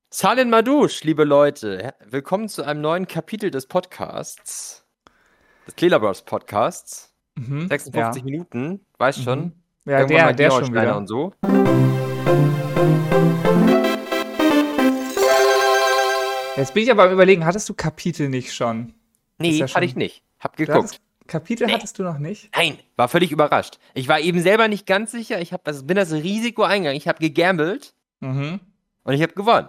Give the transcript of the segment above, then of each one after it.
Salin Madouche, liebe Leute, willkommen zu einem neuen Kapitel des Podcasts, des Cleela Bros Podcasts. 56 Ja. Minuten, weißt schon, Ja, irgendwann mal der schon Georgsteiner wieder. und so. Jetzt bin ich aber am Überlegen, hattest du Kapitel nicht schon? Ist Nee, ja hatte schon. ich nicht. Hab Du geguckt. hattest Kapitel Nee. hattest du noch nicht? Nein, war völlig überrascht. Ich war eben selber nicht ganz sicher, bin das Risiko eingegangen, ich habe gegambelt Mhm. und ich habe gewonnen.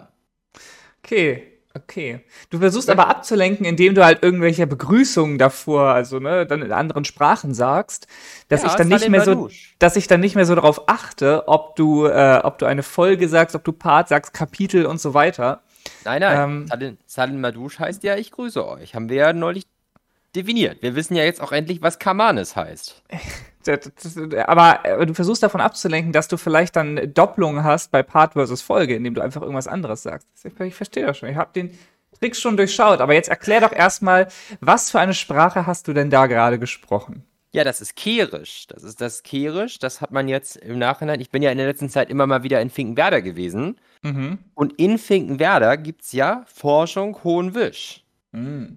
Okay. Du versuchst aber abzulenken, indem du halt irgendwelche Begrüßungen davor, also dann in anderen Sprachen sagst, dass Ja, ich dann nicht Salin mehr so, Madouche. dass ich dann nicht mehr so darauf achte, ob du eine Folge sagst, ob du Part sagst, Kapitel und so weiter. Nein, Ähm, Salin Madouche heißt ja, ich grüße euch. Haben wir ja neulich definiert. Wir wissen ja jetzt auch endlich, was Kamanes heißt. aber du versuchst davon abzulenken, dass du vielleicht dann Doppelungen hast bei Part versus Folge, indem du einfach irgendwas anderes sagst. Ich verstehe das schon. Ich habe den Trick schon durchschaut. Aber jetzt erklär doch erstmal, was für eine Sprache hast du denn da gerade gesprochen? Ja, das ist Kerisch. Das ist das Kerisch. Das hat man jetzt im Nachhinein. Ich bin ja in der letzten Zeit immer mal wieder in Finkenwerder gewesen. Mhm. Und in Finkenwerder gibt es ja Forschung Hohenwisch. Mhm.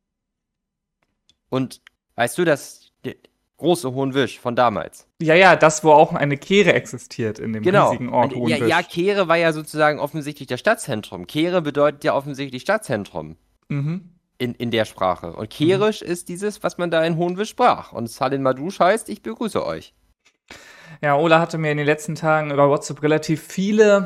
Und weißt du, das große Hohenwisch von damals? Ja, das, wo auch eine Kehre existiert in dem Genau. riesigen Ort Und Hohenwisch. ja, Kehre war ja sozusagen offensichtlich das Stadtzentrum. Kehre bedeutet ja offensichtlich Stadtzentrum Mhm. in der Sprache. Und Kerisch ist dieses, was man da in Hohenwisch sprach. Und Salin Madouche heißt, ich begrüße euch. Ja, Ola hatte mir in den letzten Tagen über WhatsApp relativ viele,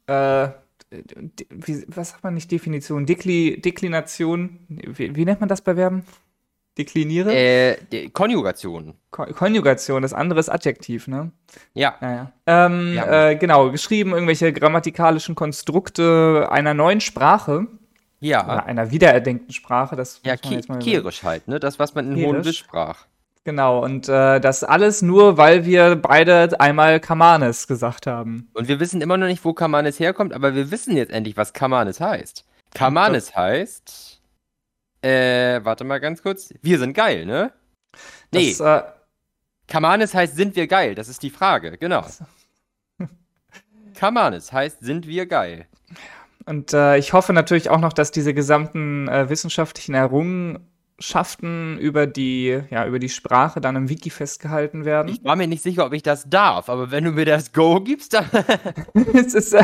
was sagt man nicht, Definition, Deklination, wie nennt man das bei Verben? Dekliniere? Konjugation. Konjugation, das andere ist Adjektiv, ne? Ja. Naja. Ja. Genau, geschrieben irgendwelche grammatikalischen Konstrukte einer neuen Sprache Ja. oder einer wiedererdenkten Sprache, das Ja, muss man jetzt mal Kerisch halt, ne? Das, was man in Kerisch. Hohenwisch sprach. Genau, und das alles nur, weil wir beide einmal Kamanes gesagt haben. Und wir wissen immer noch nicht, wo Kamanes herkommt, aber wir wissen jetzt endlich, was Kamanes heißt. Kamanes heißt, warte mal ganz kurz. Wir sind geil, ne? Nee, Das, Kamanes heißt, sind wir geil? Das ist die Frage, genau. Kamanes heißt, sind wir geil? Und ich hoffe natürlich auch noch, dass diese gesamten wissenschaftlichen Errungenschaften über die Sprache dann im Wiki festgehalten werden. Ich war mir nicht sicher, ob ich das darf, aber wenn du mir das Go gibst, dann. Es ist,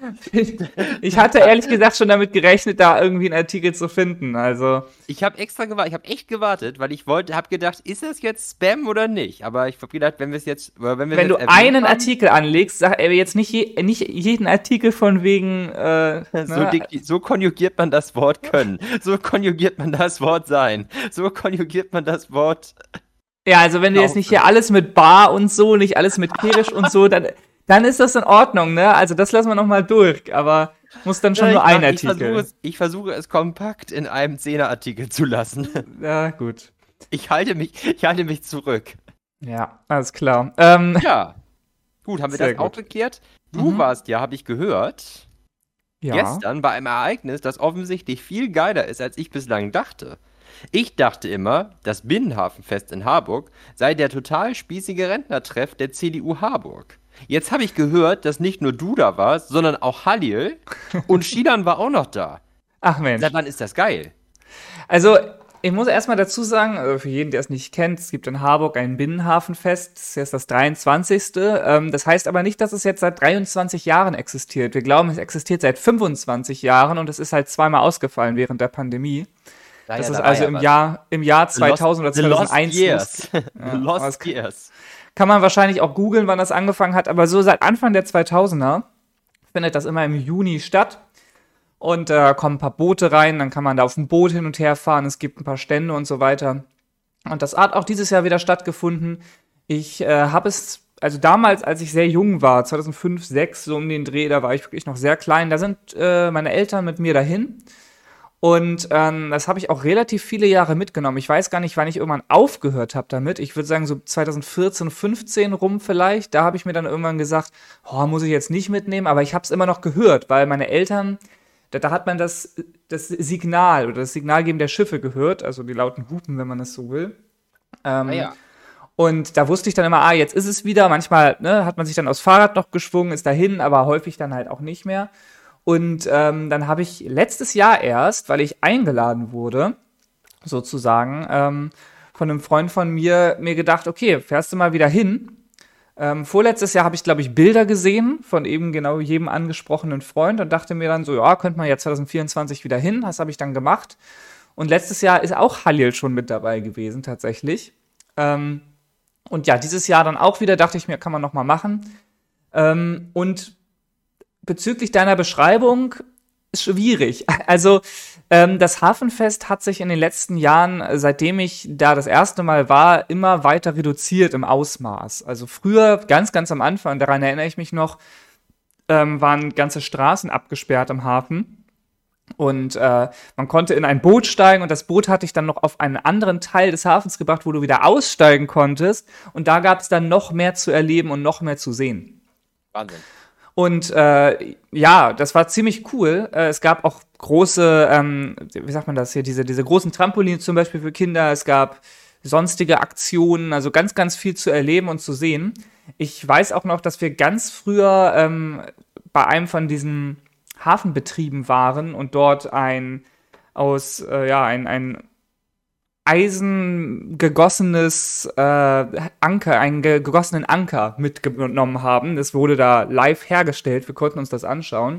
ich hatte ehrlich gesagt schon damit gerechnet, da irgendwie einen Artikel zu finden. Also Ich habe extra gewartet, ich habe echt gewartet, weil ich habe gedacht, ist das jetzt Spam oder nicht? Aber ich habe gedacht, wenn wir es jetzt, wenn wenn du einen Artikel anlegst, sag jetzt nicht jeden Artikel von wegen so konjugiert man das Wort können, so konjugiert man das Wort sein, so konjugiert man das Wort. Ja, also wenn du jetzt nicht hier alles mit Bar und so, nicht alles mit Kirisch und so, dann ist das in Ordnung, ne? Also das lassen wir noch mal durch, aber muss dann schon nur ein Artikel. Ich versuche es kompakt in einem 10er-Artikel zu lassen. Ja, gut. Ich halte mich zurück. Ja, alles klar. Ja, gut, haben wir Sehr das auch gut. geklärt? Du warst ja, habe ich gehört, Ja. gestern bei einem Ereignis, das offensichtlich viel geiler ist, als ich bislang dachte. Ich dachte immer, das Binnenhafenfest in Harburg sei der total spießige Rentnertreff der CDU Harburg. Jetzt habe ich gehört, dass nicht nur du da warst, sondern auch Halil und Shilan war auch noch da. Ach Mensch. Seit wann ist das geil? Also, ich muss erstmal dazu sagen, also für jeden, der es nicht kennt, es gibt in Harburg ein Binnenhafenfest, das ist jetzt das 23. Das heißt aber nicht, dass es jetzt seit 23 Jahren existiert. Wir glauben, es existiert seit 25 Jahren und es ist halt zweimal ausgefallen während der Pandemie. Das ist also im Jahr 2000 oder 2001. The Lost Years. The aber Lost Years. kann man wahrscheinlich auch googeln, wann das angefangen hat, aber so seit Anfang der 2000er findet das immer im Juni statt. Und da kommen ein paar Boote rein, dann kann man da auf dem Boot hin und her fahren, es gibt ein paar Stände und so weiter. Und das hat auch dieses Jahr wieder stattgefunden. Ich habe es, also damals, als ich sehr jung war, 2005, 2006, so um den Dreh, da war ich wirklich noch sehr klein, da sind meine Eltern mit mir dahin. Und das habe ich auch relativ viele Jahre mitgenommen. Ich weiß gar nicht, wann ich irgendwann aufgehört habe damit. Ich würde sagen, so 2014, 15 rum vielleicht. Da habe ich mir dann irgendwann gesagt, oh, muss ich jetzt nicht mitnehmen. Aber ich habe es immer noch gehört, weil meine Eltern, da hat man das Signal oder das Signalgeben der Schiffe gehört. Also die lauten Hupen, wenn man das so will. Ja. Und da wusste ich dann immer, jetzt ist es wieder. Manchmal hat man sich dann aufs Fahrrad noch geschwungen, ist dahin, aber häufig dann halt auch nicht mehr. Und dann habe ich letztes Jahr erst, weil ich eingeladen wurde, sozusagen, von einem Freund von mir gedacht, okay, fährst du mal wieder hin? Vorletztes Jahr habe ich, glaube ich, Bilder gesehen von eben genau jedem angesprochenen Freund und dachte mir dann so, ja, könnte man ja 2024 wieder hin. Das habe ich dann gemacht. Und letztes Jahr ist auch Halil schon mit dabei gewesen, tatsächlich. Und ja, dieses Jahr dann auch wieder, dachte ich mir, kann man noch mal machen. Und bezüglich deiner Beschreibung, ist schwierig. Also, das Hafenfest hat sich in den letzten Jahren, seitdem ich da das erste Mal war, immer weiter reduziert im Ausmaß. Also früher, ganz, ganz am Anfang, daran erinnere ich mich noch, waren ganze Straßen abgesperrt im Hafen. Und man konnte in ein Boot steigen und das Boot hatte ich dann noch auf einen anderen Teil des Hafens gebracht, wo du wieder aussteigen konntest. Und da gab es dann noch mehr zu erleben und noch mehr zu sehen. Wahnsinn. Und ja, das war ziemlich cool. Es gab auch große, wie sagt man das hier, diese großen Trampoline zum Beispiel für Kinder. Es gab sonstige Aktionen, also ganz, ganz viel zu erleben und zu sehen. Ich weiß auch noch, dass wir ganz früher bei einem von diesen Hafenbetrieben waren und dort ein eisengegossenes Anker, einen gegossenen Anker mitgenommen haben. Das wurde da live hergestellt. Wir konnten uns das anschauen.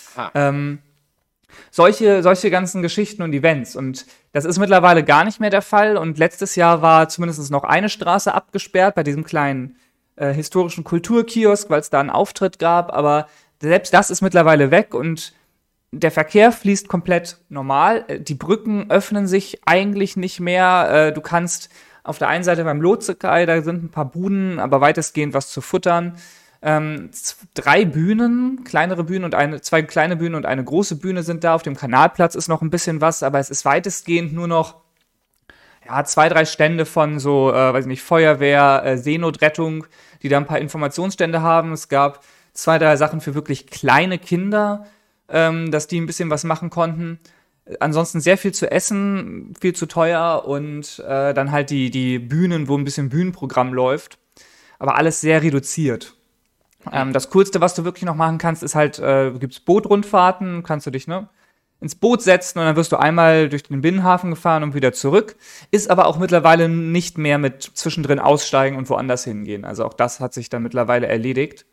Solche ganzen Geschichten und Events. Und das ist mittlerweile gar nicht mehr der Fall. Und letztes Jahr war zumindest noch eine Straße abgesperrt bei diesem kleinen historischen Kulturkiosk, weil es da einen Auftritt gab. Aber selbst das ist mittlerweile weg und der Verkehr fließt komplett normal. Die Brücken öffnen sich eigentlich nicht mehr. Du kannst auf der einen Seite beim Lotsekai, da sind ein paar Buden, aber weitestgehend was zu futtern. 3 Bühnen, kleinere Bühnen und 2 kleine Bühnen und eine große Bühne sind da. Auf dem Kanalplatz ist noch ein bisschen was, aber es ist weitestgehend nur noch 2, 3 Stände von so, weiß ich nicht, Feuerwehr, Seenotrettung, die da ein paar Informationsstände haben. Es gab 2, 3 Sachen für wirklich kleine Kinder, dass die ein bisschen was machen konnten. Ansonsten sehr viel zu essen, viel zu teuer und dann halt die Bühnen, wo ein bisschen Bühnenprogramm läuft. Aber alles sehr reduziert. Das Coolste, was du wirklich noch machen kannst, ist halt, gibt's Bootrundfahrten, kannst du dich ins Boot setzen und dann wirst du einmal durch den Binnenhafen gefahren und wieder zurück. Ist aber auch mittlerweile nicht mehr mit zwischendrin aussteigen und woanders hingehen. Also auch das hat sich dann mittlerweile erledigt.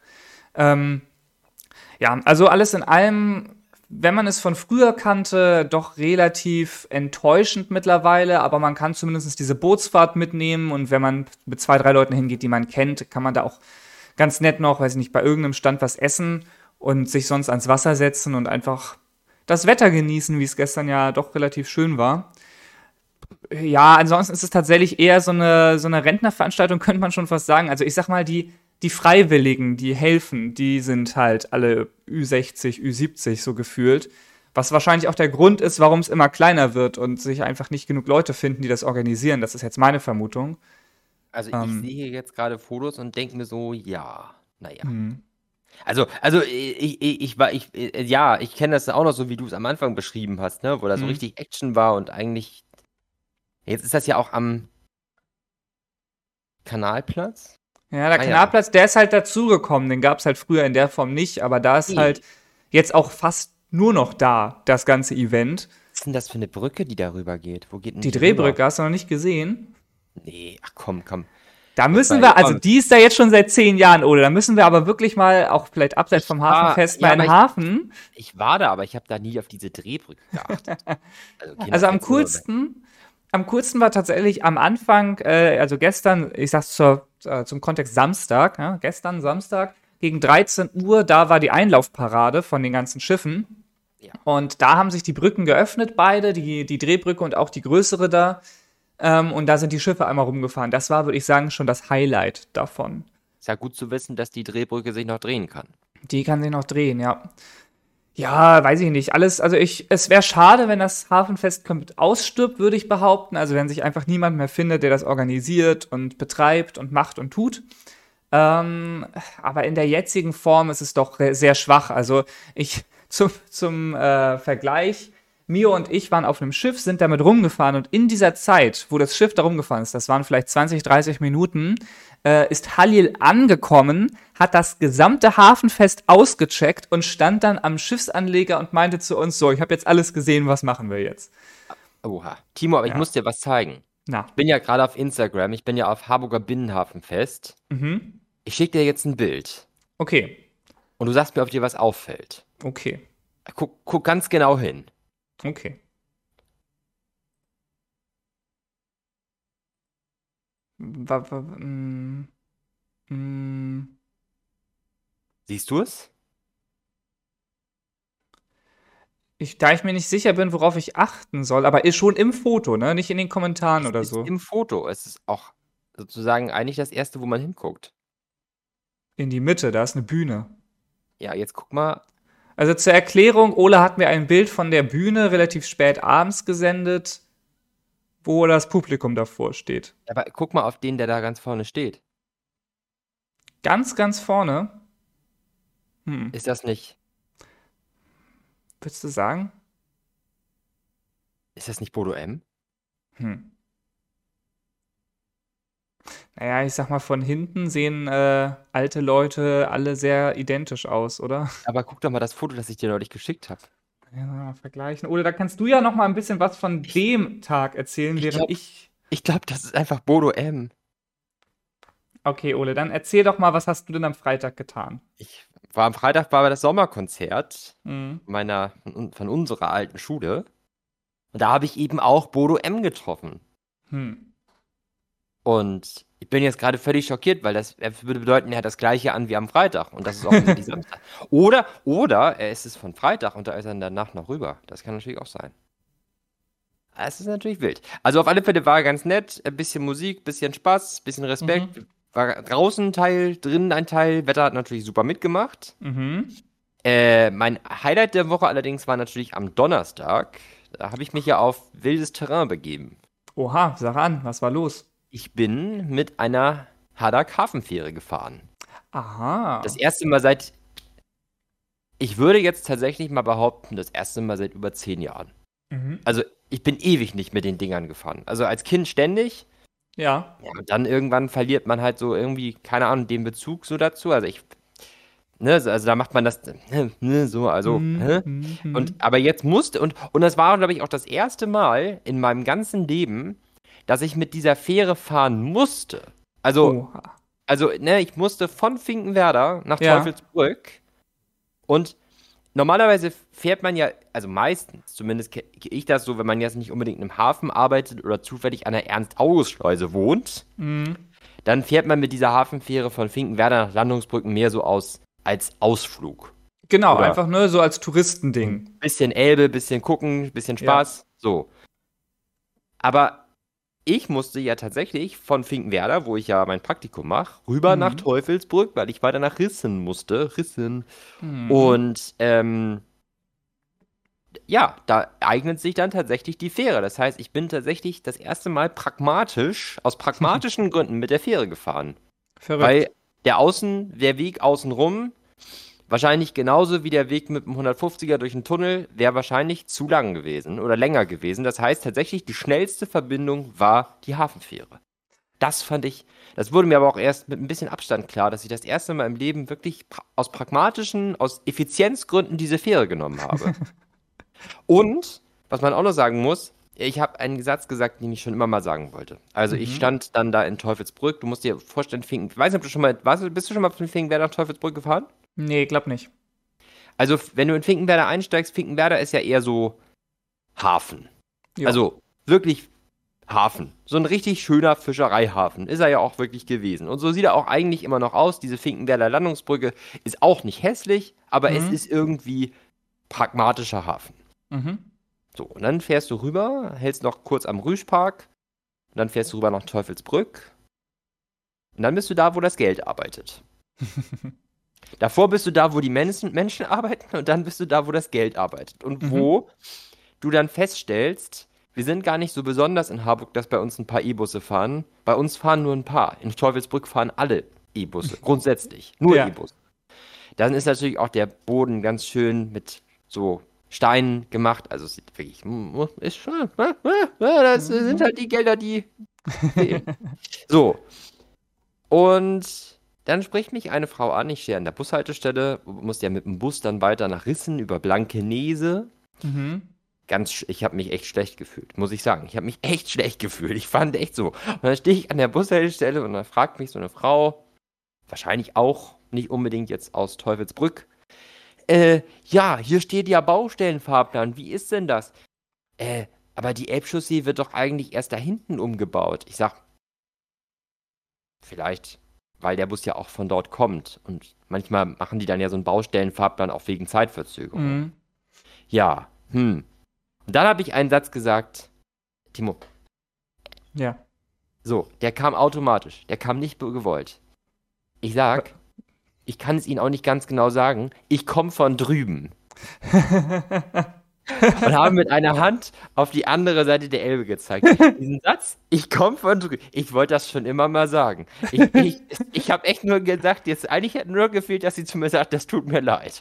Ja, also alles in allem, wenn man es von früher kannte, doch relativ enttäuschend mittlerweile, aber man kann zumindest diese Bootsfahrt mitnehmen und wenn man mit 2, 3 Leuten hingeht, die man kennt, kann man da auch ganz nett noch, weiß ich nicht, bei irgendeinem Stand was essen und sich sonst ans Wasser setzen und einfach das Wetter genießen, wie es gestern ja doch relativ schön war. Ja, ansonsten ist es tatsächlich eher so eine Rentnerveranstaltung, könnte man schon fast sagen. Also ich sag mal, die Freiwilligen, die helfen, die sind halt alle Ü60, Ü70 so gefühlt. Was wahrscheinlich auch der Grund ist, warum es immer kleiner wird und sich einfach nicht genug Leute finden, die das organisieren. Das ist jetzt meine Vermutung. Also ich sehe jetzt gerade Fotos und denke mir so, ja, naja. Hm. Also ich kenne das auch noch so, wie du es am Anfang beschrieben hast, ne, wo da so richtig Action war und eigentlich, jetzt ist das ja auch am Kanalplatz. Ja, der Kanalplatz, der ist halt dazugekommen. Den gab es halt früher in der Form nicht, aber da ist halt jetzt auch fast nur noch da, das ganze Event. Was ist denn das für eine Brücke, die darüber geht? Wo geht denn Die die Drehbrücke, rüber? hast du noch nicht gesehen? Nee, ach komm. Da müssen wir, also die ist da jetzt schon seit 10 Jahren, oder? Da müssen wir aber wirklich mal, auch vielleicht abseits vom Hafenfest, mal in den Hafen. Ich war da, aber ich habe da nie auf diese Drehbrücke geachtet. Also am coolsten war tatsächlich am Anfang, also gestern, ich sag's zum Kontext Samstag, ja, gestern Samstag, gegen 13 Uhr, da war die Einlaufparade von den ganzen Schiffen. Ja. Und da haben sich die Brücken geöffnet, beide, die Drehbrücke und auch die größere da. Und da sind die Schiffe einmal rumgefahren. Das war, würde ich sagen, schon das Highlight davon. Ist ja gut zu wissen, dass die Drehbrücke sich noch drehen kann. Die kann sich noch drehen, ja. Ja, weiß ich nicht. Es wäre schade, wenn das Hafenfest komplett ausstirbt, würde ich behaupten. Also wenn sich einfach niemand mehr findet, der das organisiert und betreibt und macht und tut. Aber in der jetzigen Form ist es doch sehr schwach. Also zum Vergleich, Mio und ich waren auf einem Schiff, sind damit rumgefahren und in dieser Zeit, wo das Schiff da rumgefahren ist, das waren vielleicht 20, 30 Minuten, ist Halil angekommen, hat das gesamte Hafenfest ausgecheckt und stand dann am Schiffsanleger und meinte zu uns so, ich habe jetzt alles gesehen, was machen wir jetzt? Oha. Timo, aber ich Ja. muss dir was zeigen. Na. Ich bin ja gerade auf Instagram, ich bin ja auf Harburger Binnenhafenfest. Mhm. Ich schicke dir jetzt ein Bild Okay. und du sagst mir, ob dir was auffällt. Okay. Guck ganz genau hin. Okay. Wa, wa, mm. Siehst du es? Da ich mir nicht sicher bin, worauf ich achten soll, aber ist schon im Foto, ne? Nicht in den Kommentaren Es oder ist so. im Foto. Es ist auch sozusagen eigentlich das erste, wo man hinguckt. In die Mitte, da ist eine Bühne. Ja, jetzt guck mal. Also zur Erklärung, Ola hat mir ein Bild von der Bühne relativ spät abends gesendet, wo das Publikum davor steht. Aber guck mal auf den, der da ganz vorne steht. Ganz, ganz vorne. Ist das nicht, Würdest du sagen? ist das nicht Bodo M? Hm. Naja, ich sag mal, von hinten sehen alte Leute alle sehr identisch aus, oder? Aber guck doch mal das Foto, das ich dir neulich geschickt habe. Ja, vergleichen. Oder da kannst du ja noch mal ein bisschen was von dem Tag erzählen, Ich während glaub- ich. Ich glaube, das ist einfach Bodo M. Okay, Ole, dann erzähl doch mal, was hast du denn am Freitag getan? Am Freitag war das Sommerkonzert Mhm. von unserer alten Schule. Und da habe ich eben auch Bodo M getroffen. Hm. Und ich bin jetzt gerade völlig schockiert, weil das würde bedeuten, er hat das gleiche an wie am Freitag. Und das ist auch immer die Samstag. Oder er ist es von Freitag und da ist er danach noch rüber. Das kann natürlich auch sein. Es ist natürlich wild. Also auf alle Fälle war er ganz nett. Ein bisschen Musik, ein bisschen Spaß, ein bisschen Respekt. War draußen ein Teil, drinnen ein Teil. Wetter hat natürlich super mitgemacht. Mhm. Mein Highlight der Woche allerdings war natürlich am Donnerstag. Da habe ich mich ja auf wildes Terrain begeben. Oha, sag an, was war los? Ich bin mit einer Haddock-Hafenfähre gefahren. Aha. Das erste Mal seit, ich würde jetzt tatsächlich mal behaupten, das erste Mal seit über 10 Jahren. Mhm. Also ich bin ewig nicht mit den Dingern gefahren. Also als Kind ständig. Ja. Ja, und dann irgendwann verliert man halt so irgendwie, keine Ahnung, den Bezug so dazu. Also da macht man das, so, also, aber jetzt und das war, glaube ich, auch das erste Mal in meinem ganzen Leben, dass ich mit dieser Fähre fahren musste. Oha. Ich musste von Finkenwerder nach Ja. Teufelsbrück und normalerweise fährt man ja, also meistens, zumindest kenne ich das so, wenn man jetzt nicht unbedingt im Hafen arbeitet oder zufällig an der Ernst-August-Schleuse wohnt, dann fährt man mit dieser Hafenfähre von Finkenwerder nach Landungsbrücken mehr so als Ausflug. Genau, Oder- einfach nur so als Touristending. Bisschen Elbe, bisschen gucken, bisschen Spaß, so. Aber ich musste ja tatsächlich von Finkenwerder, wo ich ja mein Praktikum mache, rüber nach Teufelsbrück, weil ich weiter nach Rissen musste. Rissen. Und ja, da eignet sich dann tatsächlich die Fähre. Das heißt, ich bin tatsächlich das erste Mal aus pragmatischen Gründen mit der Fähre gefahren. Verrückt. Weil der Weg außenrum, wahrscheinlich genauso wie der Weg mit dem 150er durch den Tunnel, wäre wahrscheinlich zu lang gewesen oder länger gewesen. Das heißt tatsächlich, die schnellste Verbindung war die Hafenfähre. Das wurde mir aber auch erst mit ein bisschen Abstand klar, dass ich das erste Mal im Leben wirklich aus Effizienzgründen diese Fähre genommen habe. Und, was man auch noch sagen muss, ich habe einen Satz gesagt, den ich schon immer mal sagen wollte. Also ich stand dann da in Teufelsbrück. Du musst dir vorstellen, ich weiß nicht, ob du schon mal, bist du schon mal von Finkenwerder nach Teufelsbrück gefahren? Nee, glaub nicht. Also wenn du in Finkenwerder einsteigst, Finkenwerder ist ja eher so Hafen. Ja. Also wirklich Hafen. So ein richtig schöner Fischereihafen ist er ja auch wirklich gewesen. Und so sieht er auch eigentlich immer noch aus. Diese Finkenwerder Landungsbrücke ist auch nicht hässlich, aber es ist irgendwie pragmatischer Hafen. Mhm. So, und dann fährst du rüber, hältst noch kurz am Rüschpark, und dann fährst du rüber nach Teufelsbrück. Und dann bist du da, wo das Geld arbeitet. Davor bist du da, wo die Menschen arbeiten, und dann bist du da, wo das Geld arbeitet. Und wo du dann feststellst, wir sind gar nicht so besonders in Harburg, dass bei uns ein paar E-Busse fahren. Bei uns fahren nur ein paar. In Teufelsbrück fahren alle E-Busse, grundsätzlich. Nur Ja. E-Busse. Dann ist natürlich auch der Boden ganz schön mit so Stein gemacht. Also es sieht wirklich, ist schon, das sind halt die Gelder, die fehlen. So, und dann spricht mich eine Frau an, ich stehe an der Bushaltestelle, musste ja mit dem Bus dann weiter nach Rissen über Blankenese. Mhm. Ich habe mich echt schlecht gefühlt, muss ich sagen. Ich habe mich echt schlecht gefühlt. Ich fand echt so. Und dann stehe ich an der Bushaltestelle und dann fragt mich so eine Frau, wahrscheinlich auch nicht unbedingt jetzt aus Teufelsbrück, ja, hier steht ja Baustellenfahrplan. Wie ist denn das? Aber die Elbchaussee wird doch eigentlich erst da hinten umgebaut. Ich sag, vielleicht, weil der Bus ja auch von dort kommt. Und manchmal machen die dann ja so einen Baustellenfahrplan auch wegen Zeitverzögerung. Mhm. Ja, Und dann habe ich einen Satz gesagt, Timo, Ja. so, der kam automatisch. Der kam nicht gewollt. Ich sag, ich kann es Ihnen auch nicht ganz genau sagen, ich komme von drüben. Und habe mit einer Hand auf die andere Seite der Elbe gezeigt. Diesen Satz, ich komme von drüben. Ich wollte das schon immer mal sagen. Ich habe echt nur gesagt, jetzt eigentlich hätte nur gefehlt, dass sie zu mir sagt, das tut mir leid.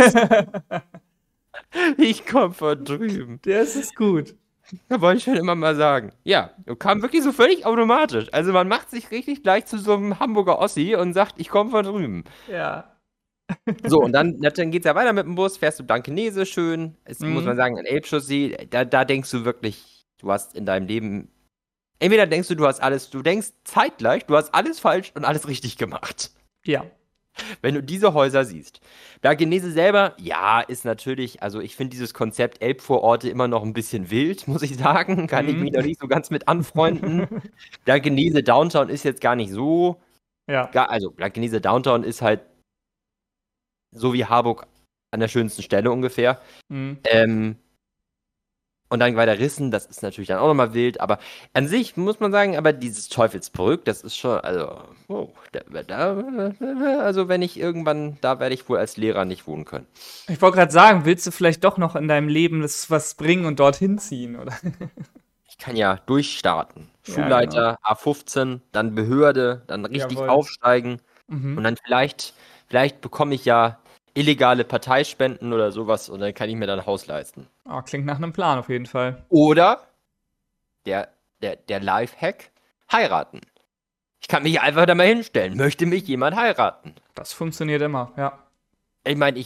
Ich komme von drüben. Das ist gut. Das wollte ich schon immer mal sagen. Ja, kam wirklich so völlig automatisch. Also man macht sich richtig gleich zu so einem Hamburger Ossi und sagt, ich komme von drüben. Ja. So, und dann geht's ja weiter mit dem Bus, fährst du Blankenese schön. Es muss man sagen, an Elbchaussee, da denkst du wirklich, du hast in deinem Leben, entweder denkst du hast alles, du denkst zeitgleich, du hast alles falsch und alles richtig gemacht. Ja. Wenn du diese Häuser siehst. Blankenese selber, ja, ist natürlich, also ich finde dieses Konzept Elbvororte immer noch ein bisschen wild, muss ich sagen. Kann ich mich noch nicht so ganz mit anfreunden. Blankenese Downtown ist jetzt gar nicht so. Ja. Also Blankenese Downtown ist halt so wie Harburg an der schönsten Stelle ungefähr. Mhm. Und dann weiter Rissen, das ist natürlich dann auch nochmal wild, aber an sich muss man sagen, aber dieses Teufelsbrück, das ist schon, also, also wenn ich irgendwann, da werde ich wohl als Lehrer nicht wohnen können. Ich wollte gerade sagen, willst du vielleicht doch noch in deinem Leben was bringen und dorthin ziehen, oder? Ich kann ja durchstarten. Ja, Schulleiter, A15, dann Behörde, dann richtig Jawohl. aufsteigen Mhm. und dann vielleicht bekomme ich ja illegale Parteispenden oder sowas und dann kann ich mir dann ein Haus leisten. Oh, klingt nach einem Plan auf jeden Fall. Oder der Lifehack, heiraten. Ich kann mich einfach da mal hinstellen. Möchte mich jemand heiraten? Das funktioniert immer, ja. Ich meine,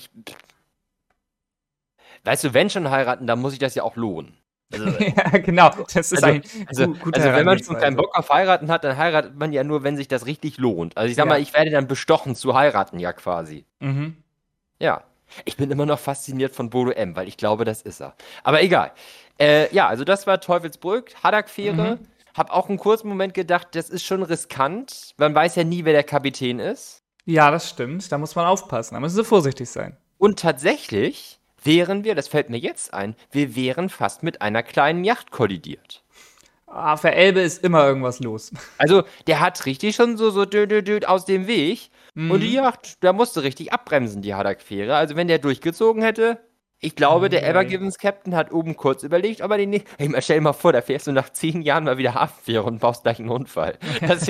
weißt du, wenn schon heiraten, dann muss ich das ja auch lohnen. Also, Ja, genau. Das ist ein guter wenn man schon Herangehensweise. keinen Bock auf heiraten hat, dann heiratet man ja nur, wenn sich das richtig lohnt. Also ich sag Ja. mal, ich werde dann bestochen zu heiraten, ja quasi. Mhm. Ja. Ich bin immer noch fasziniert von Bodo M., weil ich glaube, das ist er. Aber egal. Ja, also das war Teufelsbrück, Haddock-Fähre. Hab auch einen kurzen Moment gedacht, das ist schon riskant. Man weiß ja nie, wer der Kapitän ist. Ja, das stimmt. Da muss man aufpassen. Da müssen sie vorsichtig sein. Und tatsächlich wären wir, das fällt mir jetzt ein, wir wären fast mit einer kleinen Yacht kollidiert. Ah, für Elbe ist immer irgendwas los. Also, der hat richtig schon so aus dem Weg. Und die Yacht, da musste richtig abbremsen, die Haddock-Fähre. Also, wenn der durchgezogen hätte, ich glaube, der Ever Givens Captain hat oben kurz überlegt, ob er den nicht. Hey, stell dir mal vor, da fährst du nach 10 Jahren mal wieder Hafenfähre und baust gleich einen Unfall.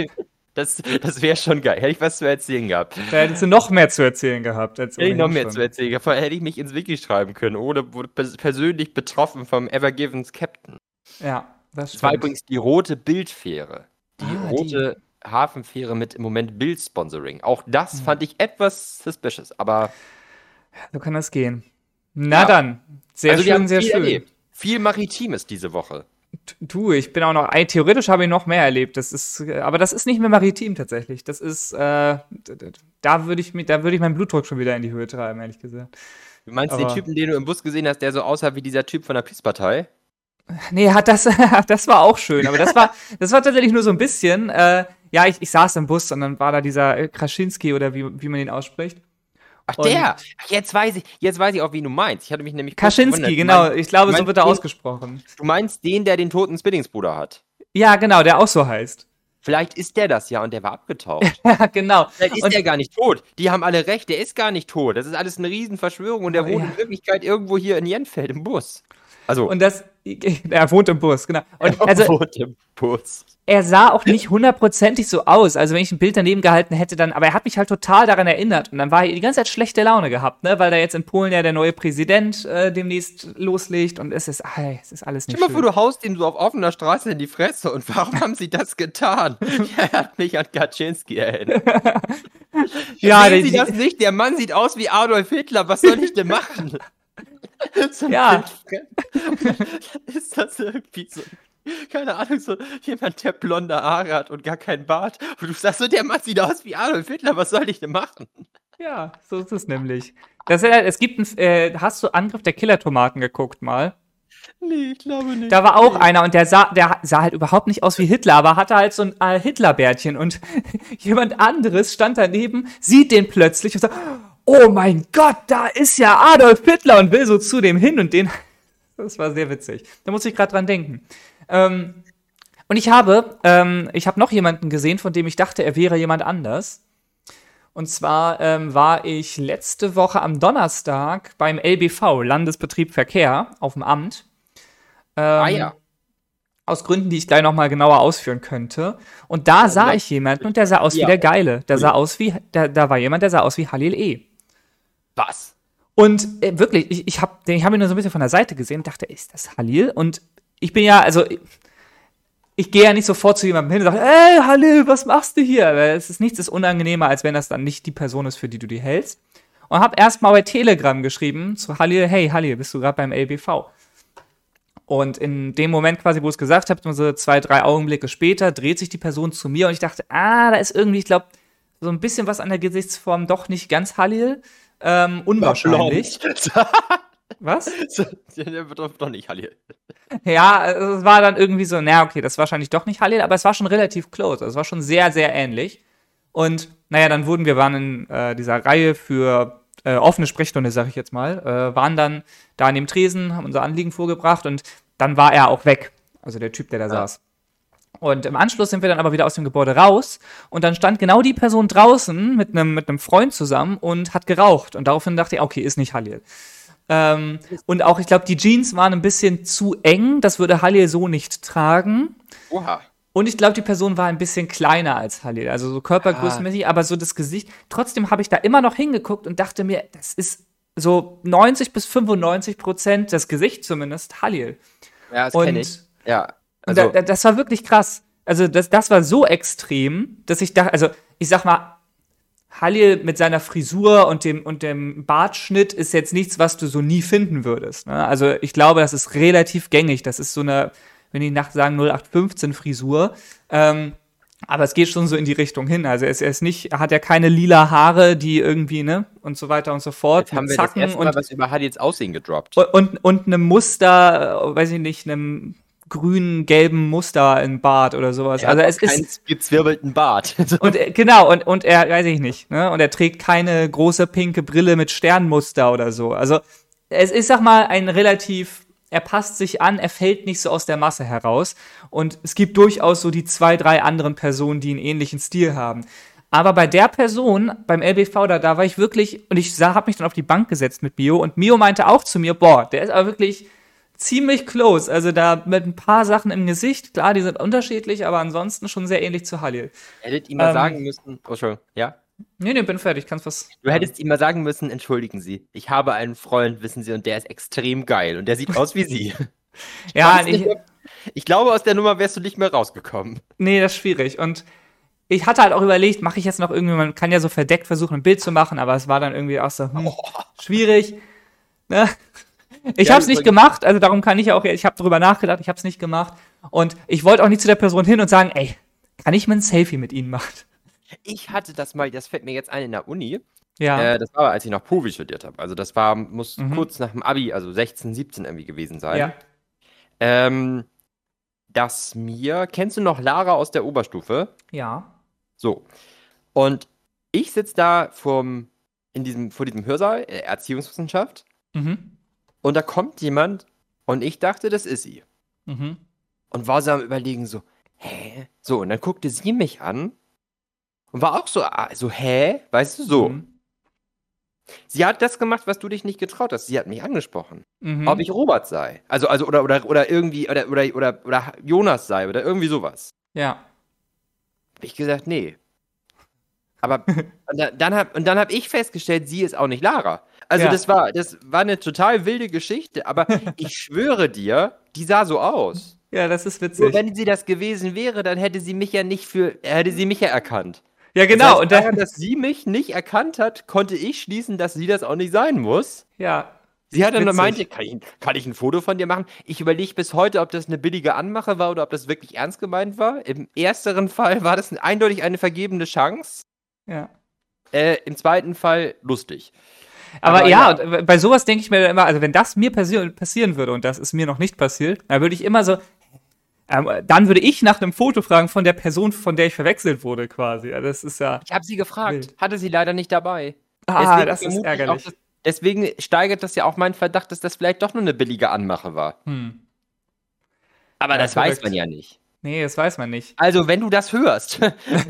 Das wäre schon geil. Hätte ich was zu erzählen gehabt. Da hättest du noch mehr zu erzählen gehabt. Als Hätte ich noch ohnehin mehr schon. zu erzählen. Vorher hätte ich mich ins Wiki schreiben können. Oder wurde persönlich betroffen vom Ever Givens Captain. Ja, das Das war stimmt. übrigens die rote Bildfähre. Die Ah, rote Hafenfähre mit im Moment Bild-Sponsoring. Auch das fand ich etwas suspicious, aber So kann das gehen. Na Ja. dann. Sehr also wir schön, haben sehr viel schön. erlebt. Viel Maritimes diese Woche. Du, ich bin auch noch, theoretisch habe ich noch mehr erlebt. Aber das ist nicht mehr maritim tatsächlich. Das ist, da würde ich meinen Blutdruck schon wieder in die Höhe treiben, ehrlich gesagt. Du meinst Aber- den Typen, den du im Bus gesehen hast, der so aussah wie dieser Typ von der Peace-Partei? Nee, das war auch schön, aber das war tatsächlich nur so ein bisschen. Ja, ich saß im Bus und dann war da dieser Kraschinski oder wie man ihn ausspricht. Ach, Und- der! Ach, jetzt weiß ich auch, wie du meinst. Ich hatte mich nämlich kurz Kaczynski, gewundert. genau. Ich glaube, so meinst wird er den- ausgesprochen. Du meinst den, der den toten Zwillingsbruder hat. Ja, genau, der auch so heißt. Vielleicht ist der das ja und der war abgetaucht. Ja, genau. Vielleicht ist der gar nicht tot. Die haben alle recht, der ist gar nicht tot. Das ist alles eine Riesenverschwörung und der wohnt Ja. in Wirklichkeit irgendwo hier in Jenfeld im Bus. Also, Und das er wohnt im Bus, genau. Und Er also, wohnt im Bus. er sah auch nicht hundertprozentig so aus. Also wenn ich ein Bild daneben gehalten hätte, dann, aber er hat mich halt total daran erinnert. Und dann war er die ganze Zeit schlechte Laune gehabt, ne, weil da jetzt in Polen ja der neue Präsident demnächst loslegt und es ist alles nicht Stell mal vor, schön. du haust ihm so auf offener Straße in die Fresse. Und warum haben sie das getan? Er hat mich an Kaczynski erinnert. Ja, Sehen Sie das nicht? Der Mann sieht aus wie Adolf Hitler. Was soll ich denn machen? So ein Ja. Wildfremd. Ist das irgendwie so, keine Ahnung, so jemand, der blonde Haare hat und gar keinen Bart. Und du sagst so, der Mann sieht aus wie Adolf Hitler. Was soll ich denn machen? Ja, so ist es nämlich. Es gibt hast du Angriff der Killer-Tomaten geguckt mal? Nee, ich glaube nicht. Da war auch einer und der sah halt überhaupt nicht aus wie Hitler, aber hatte halt so ein Hitlerbärtchen und jemand anderes stand daneben, sieht den plötzlich und sagt, oh mein Gott, da ist ja Adolf Hitler und will so zu dem hin und den, das war sehr witzig. Da muss ich gerade dran denken. Und ich habe noch jemanden gesehen, von dem ich dachte, er wäre jemand anders. Und zwar war ich letzte Woche am Donnerstag beim LBV, Landesbetrieb Verkehr, auf dem Amt. Ja. Aus Gründen, die ich gleich nochmal genauer ausführen könnte. Und da sah ich jemanden und der sah aus wie der Geile. Da war jemand, der sah aus wie Halil E. Was? Und wirklich, ich hab ihn nur so ein bisschen von der Seite gesehen und dachte, ist das Halil? Und ich bin ja, also ich gehe ja nicht sofort zu jemandem hin und sage, ey, Halil, was machst du hier? Weil nichts ist unangenehmer, als wenn das dann nicht die Person ist, für die du die hältst. Und habe erstmal bei Telegram geschrieben zu Halil, hey Halil, bist du gerade beim LBV? Und in dem Moment quasi, wo ich es gesagt habe, so 2-3 Augenblicke später, dreht sich die Person zu mir und ich dachte, da ist irgendwie, ich glaube, so ein bisschen was an der Gesichtsform doch nicht ganz Halil. Unwahrscheinlich. Was? Der wird doch nicht Halil. Ja, es war dann irgendwie so, okay, das ist wahrscheinlich doch nicht Halil, aber es war schon relativ close. Also es war schon sehr, sehr ähnlich. Und dann wir waren in dieser Reihe für offene Sprechstunde, sag ich jetzt mal, waren dann da an dem Tresen, haben unser Anliegen vorgebracht und dann war er auch weg. Also der Typ, der da saß. Und im Anschluss sind wir dann aber wieder aus dem Gebäude raus und dann stand genau die Person draußen mit einem Freund zusammen und hat geraucht. Und daraufhin dachte ich, okay, ist nicht Halil. Und auch, ich glaube, die Jeans waren ein bisschen zu eng, das würde Halil so nicht tragen. Oha. Und ich glaube, die Person war ein bisschen kleiner als Halil, also so körpergrößenmäßig, aber so das Gesicht. Trotzdem habe ich da immer noch hingeguckt und dachte mir, das ist so 90-95% das Gesicht zumindest Halil. Ja, das kenne ich. Ja. Also, das war wirklich krass. Also das war so extrem, dass ich dachte, also ich sag mal, Halil mit seiner Frisur und dem Bartschnitt ist jetzt nichts, was du so nie finden würdest. Ne? Also ich glaube, das ist relativ gängig. Das ist so eine, wenn die nach sagen 0815 Frisur. Aber es geht schon so in die Richtung hin. Also er hat ja keine lila Haare, die irgendwie, ne, und so weiter und so fort. Jetzt haben wir das erste Mal was über Halils Aussehen gedroppt. Und einem Muster, weiß ich nicht, einem grün-gelben Muster im Bart oder sowas. Er hat keinen gezwirbelten Bart. Und genau, und er, weiß ich nicht, ne, und er trägt keine große pinke Brille mit Sternmuster oder so. Also es ist, sag mal, er passt sich an, er fällt nicht so aus der Masse heraus. Und es gibt durchaus so die 2-3 anderen Personen, die einen ähnlichen Stil haben. Aber bei der Person, beim LBV, da war ich wirklich, und ich habe mich dann auf die Bank gesetzt mit Mio, und Mio meinte auch zu mir, boah, der ist aber wirklich ziemlich close. Also da mit ein paar Sachen im Gesicht, klar, die sind unterschiedlich, aber ansonsten schon sehr ähnlich zu Halil. Hättet ihm mal sagen müssen, Entschuldigung, ja? Nee, bin fertig, kannst was. Du hättest ihm mal sagen müssen, entschuldigen Sie, ich habe einen Freund, wissen Sie, und der ist extrem geil und der sieht aus wie Sie. Ja, ich glaube, aus der Nummer wärst du nicht mehr rausgekommen. Nee, das ist schwierig. Und ich hatte halt auch überlegt, mache ich jetzt noch irgendwie, man kann ja so verdeckt versuchen, ein Bild zu machen, aber es war dann irgendwie auch so, schwierig. Ne? Ich habe es nicht gemacht, also darum kann ich auch, ich habe darüber nachgedacht, ich habe es nicht gemacht. Und ich wollte auch nicht zu der Person hin und sagen, ey, kann ich mir ein Selfie mit Ihnen machen? Ich hatte das mal, das fällt mir jetzt ein in der Uni. Ja. Das war, als ich noch Profi studiert habe. Also das muss kurz nach dem Abi, also 16, 17 irgendwie gewesen sein. Ja. Kennst du noch Lara aus der Oberstufe? Ja. So. Und ich sitze da vor diesem Hörsaal, Erziehungswissenschaft. Und da kommt jemand und ich dachte, das ist sie. Und war so am Überlegen so, hä? So, und dann guckte sie mich an und war auch so, hä? Weißt du, so. Sie hat das gemacht, was du dich nicht getraut hast. Sie hat mich angesprochen. Mhm. Ob ich Robert sei. Also oder irgendwie, oder Jonas sei oder irgendwie sowas. Ja. Hab ich gesagt, nee. Aber dann hab ich festgestellt, sie ist auch nicht Lara. Also Ja. das war eine total wilde Geschichte, aber ich schwöre dir, die sah so aus. Ja, das ist Nur witzig. wenn sie das gewesen wäre, dann hätte sie mich ja erkannt. Ja, Das genau. heißt, Und daran, dann, dass sie mich nicht erkannt hat, konnte ich schließen, dass sie das auch nicht sein muss. ja. Sie hat dann Witzig. meinte, kann ich ein Foto von dir machen? Ich überlege bis heute, ob das eine billige Anmache war oder ob das wirklich ernst gemeint war. Im ersteren Fall war das eindeutig eine vergebene Chance. Ja. Im zweiten Fall lustig. Aber Aber ja, und bei sowas denke ich mir dann immer, also wenn das mir passieren würde und das ist mir noch nicht passiert, dann würde ich immer so, dann würde ich nach einem Foto fragen von der Person, von der ich verwechselt wurde, quasi. Also das ist ja. Ich habe sie gefragt, Wild. hatte sie leider nicht dabei. Ah, das ist vermute ich ärgerlich. Deswegen steigert das ja auch meinen Verdacht, dass das vielleicht doch nur eine billige Anmache war. Aber Ja, das weiß verrückt. man ja nicht. Nee, das weiß man nicht. Also, wenn du das hörst,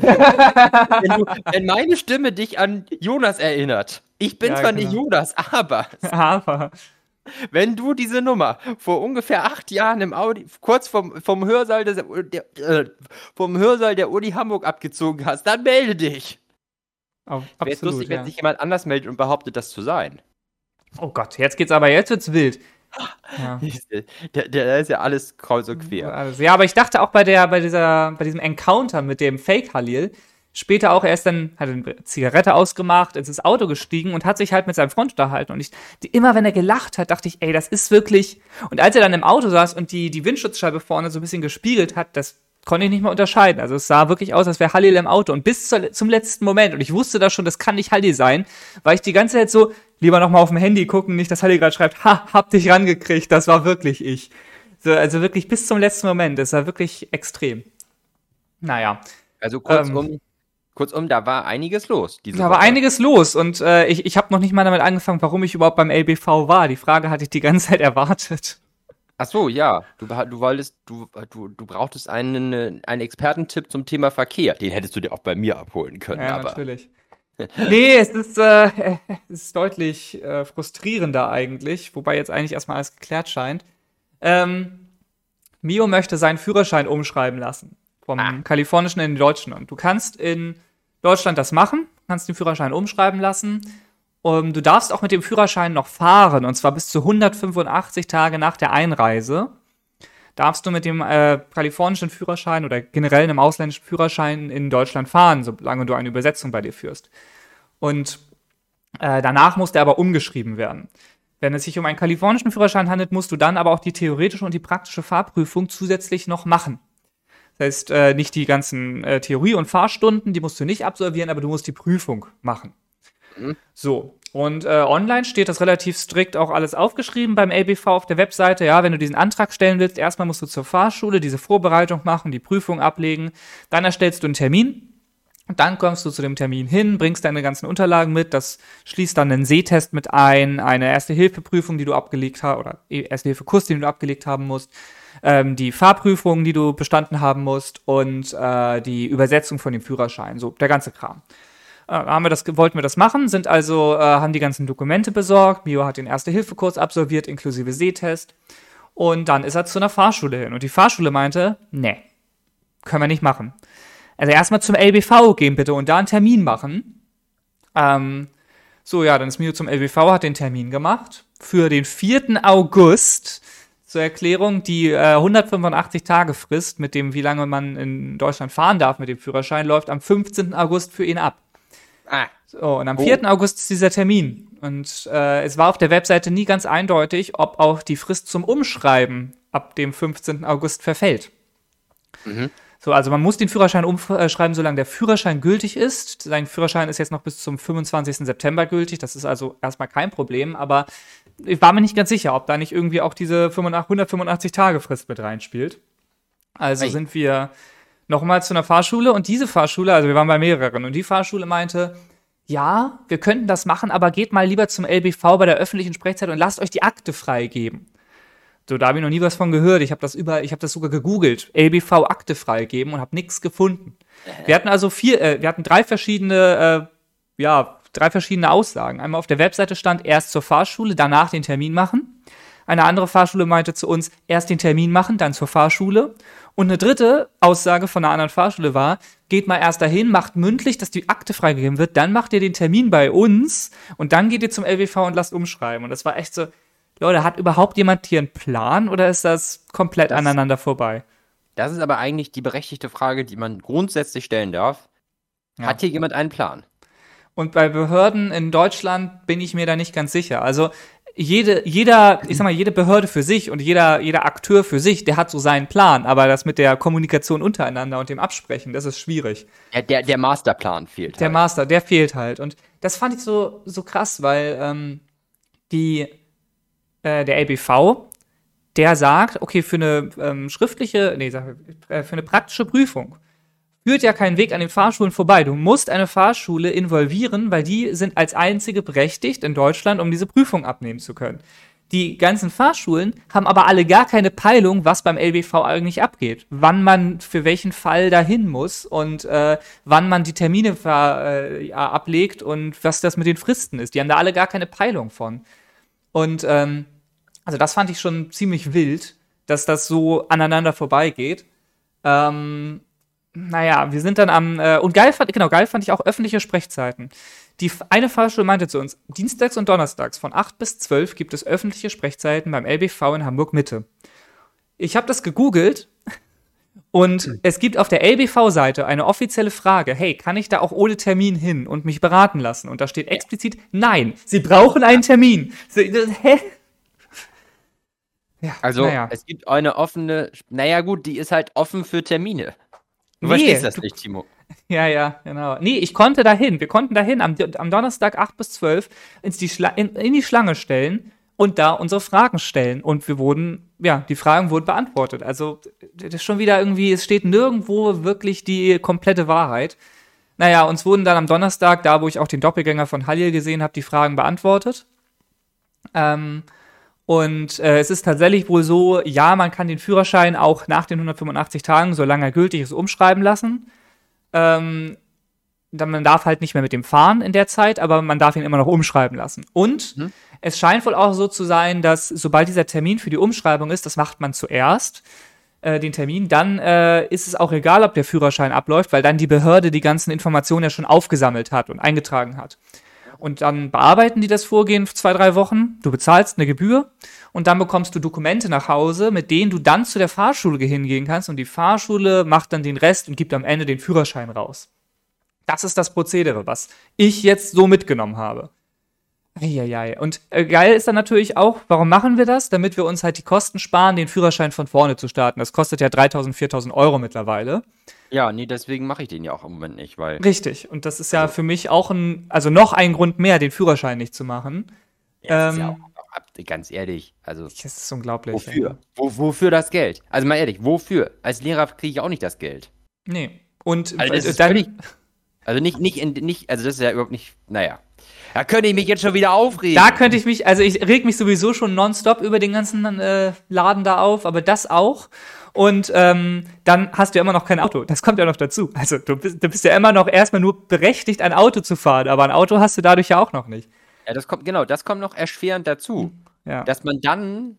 wenn meine Stimme dich an Jonas erinnert, ich bin Ja, zwar nicht genau. Jonas, aber Aber, wenn du diese Nummer vor ungefähr 8 Jahren im Audi, kurz vom Hörsaal vom Hörsaal der Uni Hamburg abgezogen hast, dann melde dich. Wäre jetzt absolut, lustig, wenn ja. sich jemand anders meldet und behauptet, das zu sein. Oh Gott, jetzt wird's wild. Ja. Da ist ja alles kreuz und quer. Alles. Ja, aber ich dachte auch bei diesem Encounter mit dem Fake Halil, später auch, er ist dann, hat eine Zigarette ausgemacht, ist ins Auto gestiegen und hat sich halt mit seinem Freund unterhalten. Und immer wenn er gelacht hat, dachte ich, ey, das ist wirklich. Und als er dann im Auto saß und die Windschutzscheibe vorne so ein bisschen gespiegelt hat, das konnte ich nicht mehr unterscheiden. Also es sah wirklich aus, als wäre Halil im Auto. Und bis zum letzten Moment, und ich wusste da schon, das kann nicht Halil sein, weil ich die ganze Zeit so, lieber nochmal auf dem Handy gucken, nicht, dass Halil gerade schreibt, hab dich rangekriegt, das war wirklich ich. So, also wirklich bis zum letzten Moment, das war wirklich extrem. Naja. Also kurzum, da war einiges los. Da war einiges los und ich habe noch nicht mal damit angefangen, warum ich überhaupt beim LBV war. Die Frage hatte ich die ganze Zeit erwartet. Ach so, ja. Du brauchtest einen Expertentipp zum Thema Verkehr. Den hättest du dir auch bei mir abholen können. Ja, aber natürlich. Nee, es ist deutlich frustrierender eigentlich, wobei jetzt eigentlich erstmal alles geklärt scheint. Mio möchte seinen Führerschein umschreiben lassen. Vom kalifornischen in den deutschen. Und du kannst in Deutschland das machen, kannst den Führerschein umschreiben lassen. Du darfst auch mit dem Führerschein noch fahren, und zwar bis zu 185 Tage nach der Einreise. Darfst du mit dem kalifornischen Führerschein oder generell einem ausländischen Führerschein in Deutschland fahren, solange du eine Übersetzung bei dir führst. Und danach muss der aber umgeschrieben werden. Wenn es sich um einen kalifornischen Führerschein handelt, musst du dann aber auch die theoretische und die praktische Fahrprüfung zusätzlich noch machen. Das heißt, nicht die ganzen Theorie- und Fahrstunden, die musst du nicht absolvieren, aber du musst die Prüfung machen. So, und online steht das relativ strikt auch alles aufgeschrieben beim LBV auf der Webseite. Ja, wenn du diesen Antrag stellen willst, erstmal musst du zur Fahrschule diese Vorbereitung machen, die Prüfung ablegen, dann erstellst du einen Termin, und dann kommst du zu dem Termin hin, bringst deine ganzen Unterlagen mit, das schließt dann einen Sehtest mit ein, eine Erste-Hilfe-Prüfung, die du abgelegt hast, oder Erste-Hilfe-Kurs, den du abgelegt haben musst, die Fahrprüfung, die du bestanden haben musst und die Übersetzung von dem Führerschein, so der ganze Kram. Wollten wir das machen, haben die ganzen Dokumente besorgt. Mio hat den Erste-Hilfe-Kurs absolviert, inklusive Sehtest. Und dann ist er zu einer Fahrschule hin. Und die Fahrschule meinte, nee, können wir nicht machen. Also erstmal zum LBV gehen bitte und da einen Termin machen. Dann ist Mio zum LBV, hat den Termin gemacht. Für den 4. August, zur Erklärung, die 185-Tage-Frist mit dem, wie lange man in Deutschland fahren darf mit dem Führerschein, läuft am 15. August für ihn ab. So, und am 4. August ist dieser Termin. Und es war auf der Webseite nie ganz eindeutig, ob auch die Frist zum Umschreiben ab dem 15. August verfällt. So, also man muss den Führerschein umschreiben, solange der Führerschein gültig ist. Sein Führerschein ist jetzt noch bis zum 25. September gültig. Das ist also erstmal kein Problem. Aber ich war mir nicht ganz sicher, ob da nicht irgendwie auch diese 185-Tage-Frist mit reinspielt. Also sind wir nochmal zu einer Fahrschule und diese Fahrschule, also wir waren bei mehreren, und die Fahrschule meinte, ja, wir könnten das machen, aber geht mal lieber zum LBV bei der öffentlichen Sprechzeit und lasst euch die Akte freigeben. So, da habe ich noch nie was von gehört. Ich habe das sogar gegoogelt, LBV Akte freigeben, und habe nichts gefunden. Wir hatten also 3 verschiedene 3 verschiedene Aussagen. Einmal auf der Webseite stand, erst zur Fahrschule, danach den Termin machen. Eine andere Fahrschule meinte zu uns, erst den Termin machen, dann zur Fahrschule. Und eine dritte Aussage von einer anderen Fahrschule war, geht mal erst dahin, macht mündlich, dass die Akte freigegeben wird, dann macht ihr den Termin bei uns und dann geht ihr zum LWV und lasst umschreiben. Und das war echt so, Leute, hat überhaupt jemand hier einen Plan oder ist das komplett aneinander vorbei? Das ist aber eigentlich die berechtigte Frage, die man grundsätzlich stellen darf. Ja. Hat hier jemand einen Plan? Und bei Behörden in Deutschland bin ich mir da nicht ganz sicher. Also jede Behörde für sich und jeder Akteur für sich, der hat so seinen Plan, aber das mit der Kommunikation untereinander und dem Absprechen, das ist schwierig. Ja, der Masterplan fehlt halt. Der Master, der fehlt halt. Und das fand ich so krass, weil der LBV, der sagt, okay, für eine für eine praktische Prüfung führt ja kein Weg an den Fahrschulen vorbei. Du musst eine Fahrschule involvieren, weil die sind als einzige berechtigt in Deutschland, um diese Prüfung abnehmen zu können. Die ganzen Fahrschulen haben aber alle gar keine Peilung, was beim LBV eigentlich abgeht. Wann man für welchen Fall dahin muss und wann man die Termine ablegt und was das mit den Fristen ist. Die haben da alle gar keine Peilung von. Und also das fand ich schon ziemlich wild, dass das so aneinander vorbeigeht. Naja, wir sind dann und geil fand ich auch öffentliche Sprechzeiten. Eine Fahrschule meinte zu uns, dienstags und donnerstags von 8 bis 12 gibt es öffentliche Sprechzeiten beim LBV in Hamburg-Mitte. Ich habe das gegoogelt und es gibt auf der LBV-Seite eine offizielle Frage, hey, kann ich da auch ohne Termin hin und mich beraten lassen? Und da steht explizit, nein, Sie brauchen einen Termin. Hä? Ja, Also, es gibt eine offene, naja gut, die ist halt offen für Termine. Du verstehst das nicht, Timo. Ja, genau. Nee, wir konnten dahin am Donnerstag 8 bis 12 in die Schlange stellen und da unsere Fragen stellen. Und die Fragen wurden beantwortet. Also, das ist schon wieder irgendwie, es steht nirgendwo wirklich die komplette Wahrheit. Naja, uns wurden dann am Donnerstag, da wo ich auch den Doppelgänger von Halil gesehen habe, die Fragen beantwortet. Und es ist tatsächlich wohl so, ja, man kann den Führerschein auch nach den 185 Tagen, solange er gültig ist, umschreiben lassen. Man darf halt nicht mehr mit dem fahren in der Zeit, aber man darf ihn immer noch umschreiben lassen. Und es scheint wohl auch so zu sein, dass sobald dieser Termin für die Umschreibung ist, das macht man zuerst, den Termin, dann ist es auch egal, ob der Führerschein abläuft, weil dann die Behörde die ganzen Informationen ja schon aufgesammelt hat und eingetragen hat. Und dann bearbeiten die das Vorgehen 2-3 Wochen, du bezahlst eine Gebühr und dann bekommst du Dokumente nach Hause, mit denen du dann zu der Fahrschule hingehen kannst und die Fahrschule macht dann den Rest und gibt am Ende den Führerschein raus. Das ist das Prozedere, was ich jetzt so mitgenommen habe. Eieiei. Und geil ist dann natürlich auch, warum machen wir das? Damit wir uns halt die Kosten sparen, den Führerschein von vorne zu starten. Das kostet ja 3.000, 4.000 Euro mittlerweile. Ja, nee, deswegen mache ich den ja auch im Moment nicht, weil... Richtig, und das ist ja für mich auch noch ein Grund mehr, den Führerschein nicht zu machen. Ja, das ist ja auch, ganz ehrlich, also... Das ist unglaublich. Wofür? Wofür das Geld? Also mal ehrlich, wofür? Als Lehrer kriege ich auch nicht das Geld. Nee, und also das ist völlig, also nicht, also das ist ja überhaupt nicht, naja. Da könnte ich mich jetzt schon wieder aufregen. Da könnte ich mich, also ich reg mich sowieso schon nonstop über den ganzen Laden da auf, aber das auch. Und dann hast du ja immer noch kein Auto. Das kommt ja noch dazu. Also du bist ja immer noch erstmal nur berechtigt, ein Auto zu fahren, aber ein Auto hast du dadurch ja auch noch nicht. Ja, das kommt noch erschwerend dazu. Ja. Dass man dann,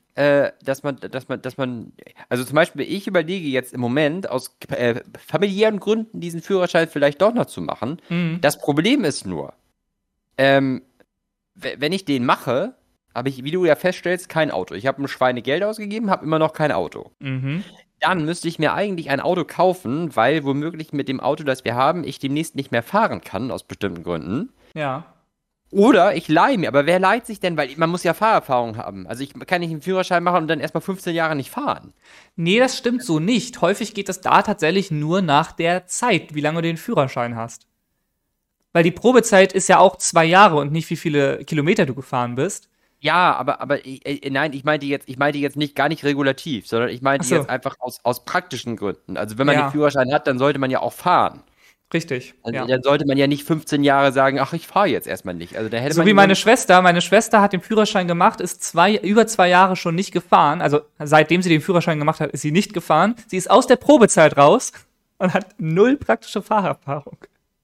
also zum Beispiel, ich überlege jetzt im Moment aus familiären Gründen diesen Führerschein vielleicht doch noch zu machen. Das Problem ist nur, wenn ich den mache, habe ich, wie du ja feststellst, kein Auto. Ich habe ein Schweinegeld ausgegeben, habe immer noch kein Auto. Dann müsste ich mir eigentlich ein Auto kaufen, weil womöglich mit dem Auto, das wir haben, ich demnächst nicht mehr fahren kann, aus bestimmten Gründen. Ja. Oder ich leihe mir. Aber wer leiht sich denn? Weil man muss ja Fahrerfahrung haben. Also ich kann nicht einen Führerschein machen und dann erstmal 15 Jahre nicht fahren. Nee, das stimmt so nicht. Häufig geht das da tatsächlich nur nach der Zeit, wie lange du den Führerschein hast. Weil die Probezeit ist ja auch 2 Jahre und nicht, wie viele Kilometer du gefahren bist. Ja, aber nein, ich meinte jetzt nicht gar nicht regulativ, sondern ich meinte jetzt einfach aus praktischen Gründen. Also wenn man den Führerschein hat, dann sollte man ja auch fahren. Richtig. Also dann sollte man ja nicht 15 Jahre sagen, ach, ich fahre jetzt erstmal nicht. Also da hätte so man wie meine Schwester. Meine Schwester hat den Führerschein gemacht, ist über 2 Jahre schon nicht gefahren. Also seitdem sie den Führerschein gemacht hat, ist sie nicht gefahren. Sie ist aus der Probezeit raus und hat 0 praktische Fahrerfahrung.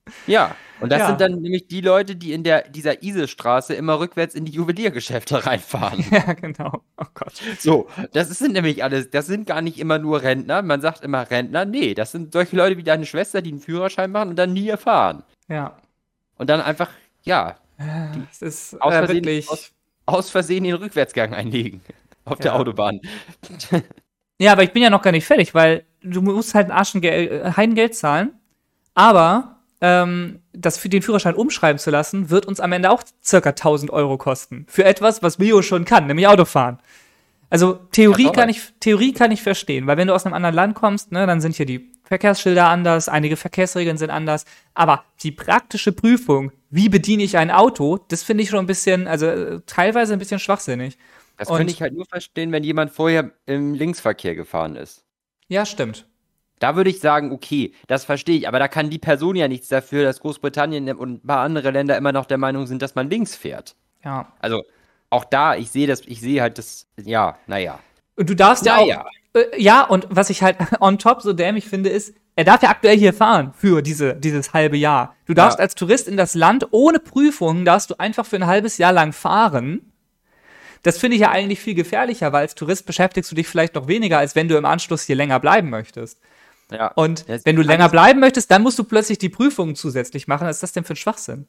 Ja, und das Ja. sind dann nämlich die Leute, die in dieser Isestraße immer rückwärts in die Juweliergeschäfte reinfahren. Ja, genau. Oh Gott. So, sind nämlich alles, das sind gar nicht immer nur Rentner. Man sagt immer Rentner. Nee, das sind solche Leute wie deine Schwester, die einen Führerschein machen und dann nie erfahren. Ja. Und dann einfach, ja, die Es ist aus Versehen, wirklich. aus Versehen den Rückwärtsgang einlegen. Auf der Ja. Autobahn. Ja, aber ich bin ja noch gar nicht fertig, weil du musst halt ein Heidengeld zahlen. Aber das für den Führerschein umschreiben zu lassen, wird uns am Ende auch circa 1.000 Euro kosten. Für etwas, was Mio schon kann, nämlich Autofahren. Also Theorie kann ich verstehen, weil wenn du aus einem anderen Land kommst, ne, dann sind hier die Verkehrsschilder anders, einige Verkehrsregeln sind anders, aber die praktische Prüfung, wie bediene ich ein Auto, das finde ich schon ein bisschen, also teilweise ein bisschen schwachsinnig. Das Und könnte ich halt nur verstehen, wenn jemand vorher im Linksverkehr gefahren ist. ja, stimmt. Da würde ich sagen, okay, das verstehe ich, aber da kann die Person ja nichts dafür, dass Großbritannien und ein paar andere Länder immer noch der Meinung sind, dass man links fährt. Ja. Also, auch da, ich sehe halt das, ja, naja. Und du darfst ja auch, Naja. ja, und was ich halt on top so dämlich finde, ist, er darf ja aktuell hier fahren für dieses halbe Jahr. Du darfst Ja. als Tourist in das Land ohne Prüfung, darfst du einfach für ein halbes Jahr lang fahren. Das finde ich ja eigentlich viel gefährlicher, weil als Tourist beschäftigst du dich vielleicht noch weniger, als wenn du im Anschluss hier länger bleiben möchtest. Ja. Und Das wenn du ist länger alles- bleiben möchtest, dann musst du plötzlich die Prüfungen zusätzlich machen. Was ist das denn für ein Schwachsinn?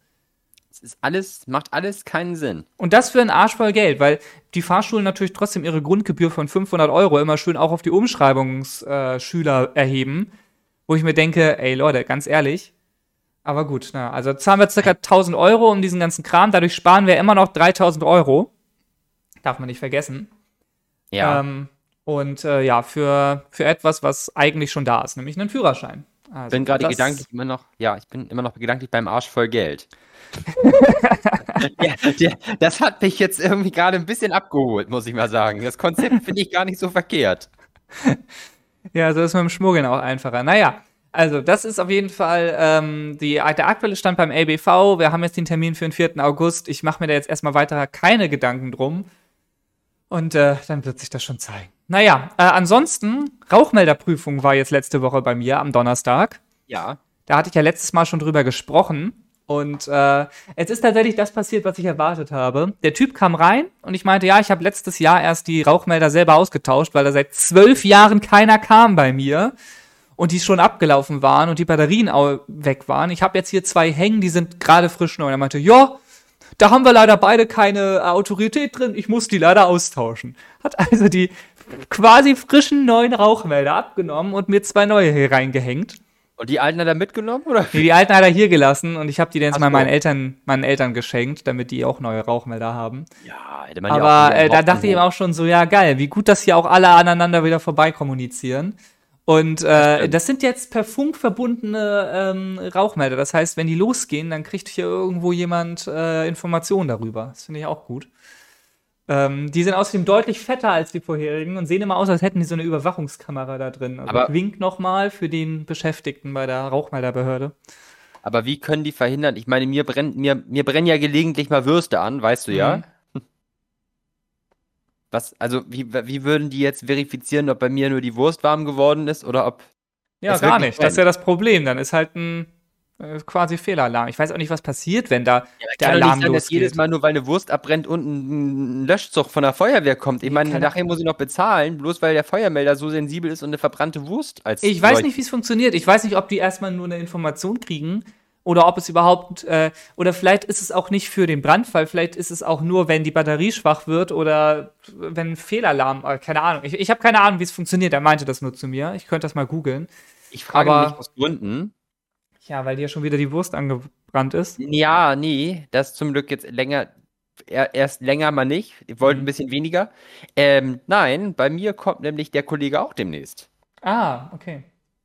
Macht alles keinen Sinn. Und das für einen Arsch voll Geld, weil die Fahrschulen natürlich trotzdem ihre Grundgebühr von 500 Euro immer schön auch auf die Umschreibungsschüler erheben, wo ich mir denke, ey Leute, ganz ehrlich, aber gut, na, also zahlen wir ca. 1.000 Euro um diesen ganzen Kram, dadurch sparen wir immer noch 3.000 Euro. Darf man nicht vergessen. Ja. Ja, für etwas, was eigentlich schon da ist, nämlich einen Führerschein. Also, Ich bin gerade das- gedanklich ich bin immer noch gedanklich beim Arsch voll Geld. Das hat mich jetzt irgendwie gerade ein bisschen abgeholt, muss ich mal sagen. Das Konzept finde ich gar nicht so verkehrt. Ja, so ist mit dem Schmuggeln auch einfacher. Naja, also das ist auf jeden Fall der aktuelle Stand beim LBV. Wir haben jetzt den Termin für den 4. August. Ich mache mir da jetzt erstmal weiter keine Gedanken drum. Und dann wird sich das schon zeigen. Naja, ansonsten, Rauchmelderprüfung war jetzt letzte Woche bei mir am Donnerstag. Ja. Da hatte ich ja letztes Mal schon drüber gesprochen. Und es ist tatsächlich das passiert, was ich erwartet habe. Der Typ kam rein und ich meinte, ja, ich habe letztes Jahr erst die Rauchmelder selber ausgetauscht, weil da seit 12 Jahren keiner kam bei mir und die schon abgelaufen waren und die Batterien weg waren. Ich habe jetzt hier 2 hängen, die sind gerade frisch neu. Und er meinte, ja, da haben wir leider beide keine Autorität drin, ich muss die leider austauschen. Hat also die quasi frischen neuen Rauchmelder abgenommen und mir 2 neue hier reingehängt. Und die Alten hat er mitgenommen, oder? Nee, die alten hat er hier gelassen und ich habe die dann jetzt Ach mal so. meinen Eltern geschenkt, damit die auch neue Rauchmelder haben. Ja, hätte man Aber ja auch da dachte ich ihm auch schon so, ja geil, wie gut, dass hier auch alle aneinander wieder vorbei kommunizieren. Und stimmt. das sind jetzt per Funk verbundene Rauchmelder. Das heißt, wenn die losgehen, dann kriegt hier irgendwo jemand Informationen darüber. Das finde ich auch gut. Die sind außerdem deutlich fetter als die vorherigen und sehen immer aus, als hätten die so eine Überwachungskamera da drin. Also Aber- Wink nochmal für den Beschäftigten bei der Rauchmelderbehörde. Aber wie können die verhindern? Ich meine, mir brennen ja gelegentlich mal Würste an, weißt du ja? Wie würden die jetzt verifizieren, ob bei mir nur die Wurst warm geworden ist oder ob Ja, es gar wirklich nicht. Das ist ja das Problem. Dann ist halt ein quasi Fehlalarm. Ich weiß auch nicht, was passiert, wenn da der kann doch Alarm nicht sein, dass jedes losgeht. Mal nur weil eine Wurst abbrennt und ein Löschzug von der Feuerwehr kommt. Ich meine, keine nachher muss ich noch bezahlen, bloß weil der Feuermelder so sensibel ist und eine verbrannte Wurst als Ich weiß solche- nicht, wie es funktioniert. Ich weiß nicht, ob die erstmal nur eine Information kriegen oder ob es überhaupt, oder vielleicht ist es auch nicht für den Brandfall, vielleicht ist es auch nur, wenn die Batterie schwach wird oder wenn ein Fehlalarm, keine Ahnung. Ich habe keine Ahnung, wie es funktioniert. Er meinte das nur zu mir. Ich könnte das mal googeln. Ich frage aber- mich aus Gründen. Ja, weil dir schon wieder die Wurst angebrannt ist. Ja, nee, das zum Glück jetzt länger, erst länger mal nicht. Ich wollte ein bisschen weniger. Nein, bei mir kommt nämlich der Kollege auch demnächst. Ah, okay.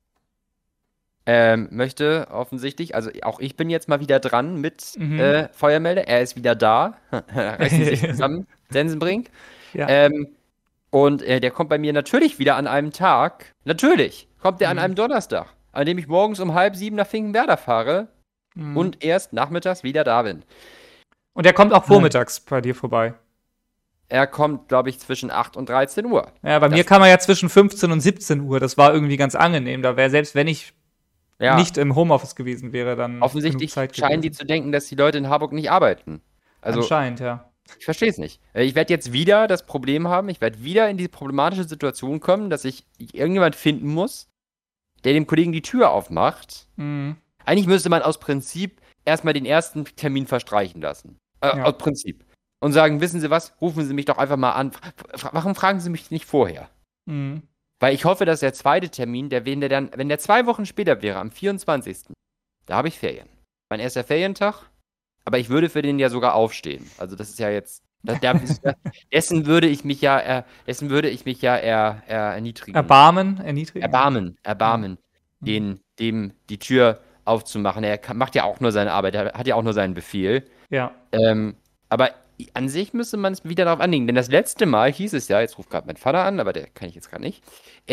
Möchte offensichtlich, also auch ich bin jetzt mal wieder dran mit Mhm. Feuermelder. Er ist wieder da. Reißen sich zusammen, Sensenbrink. Ja. Und der kommt bei mir natürlich wieder an einem Tag. Natürlich kommt der an Mhm. einem Donnerstag, an dem ich morgens um 6:30 nach Finkenwerder fahre und erst nachmittags wieder da bin. Und er kommt auch vormittags bei dir vorbei. Er kommt, glaube ich, zwischen 8 und 13 Uhr. Ja, bei Das- mir kam er ja zwischen 15 und 17 Uhr. Das war irgendwie ganz angenehm. Da wäre, selbst wenn ich Ja, nicht im Homeoffice gewesen wäre, dann genug offensichtlich Zeit scheinen die gewesen. zu denken, dass die Leute in Harburg nicht arbeiten. Also, Anscheinend, ja. ich verstehe es nicht. Ich werde jetzt wieder das Problem haben, ich werde wieder in die problematische Situation kommen, dass ich irgendjemand finden muss, der dem Kollegen die Tür aufmacht. Mhm. Eigentlich müsste man aus Prinzip erstmal den ersten Termin verstreichen lassen. Ja. Aus Prinzip. Und sagen, wissen Sie was, rufen Sie mich doch einfach mal an. Warum fragen Sie mich nicht vorher? Mhm. Weil ich hoffe, dass der zweite Termin, wenn der 2 Wochen später wäre, am 24., da habe ich Ferien. Mein erster Ferientag, aber ich würde für den ja sogar aufstehen. Also das ist ja jetzt, dessen würde ich mich ja erniedrigen. Erniedrigen. Ja. Erbarmen, Mhm. dem die Tür aufzumachen. Macht ja auch nur seine Arbeit, er hat ja auch nur seinen Befehl. Ja. Aber an sich müsste man es wieder darauf anlegen. Denn das letzte Mal hieß es ja, jetzt ruft gerade mein Vater an, aber der kann ich jetzt gerade nicht.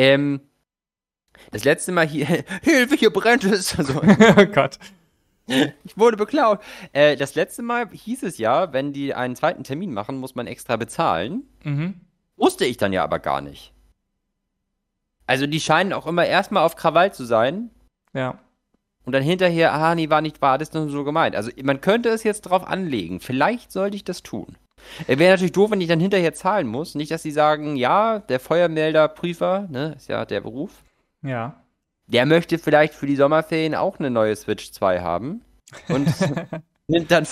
Das letzte Mal hier, Hilfe, hier brennt es. Also, Oh Gott. ich wurde beklaut. Das letzte Mal hieß es ja, wenn die einen zweiten Termin machen, muss man extra bezahlen. Mhm. Wusste ich dann ja aber gar nicht. Also die scheinen auch immer erstmal auf Krawall zu sein Ja. und dann hinterher, nee, war nicht wahr, das ist nur so gemeint. Also man könnte es jetzt drauf anlegen. Vielleicht sollte ich das tun. Wäre natürlich doof, wenn ich dann hinterher zahlen muss. Nicht, dass sie sagen, ja, der Feuermelder-Prüfer, ne, ist ja der Beruf, Ja. der möchte vielleicht für die Sommerferien auch eine neue Switch 2 haben und nimmt dann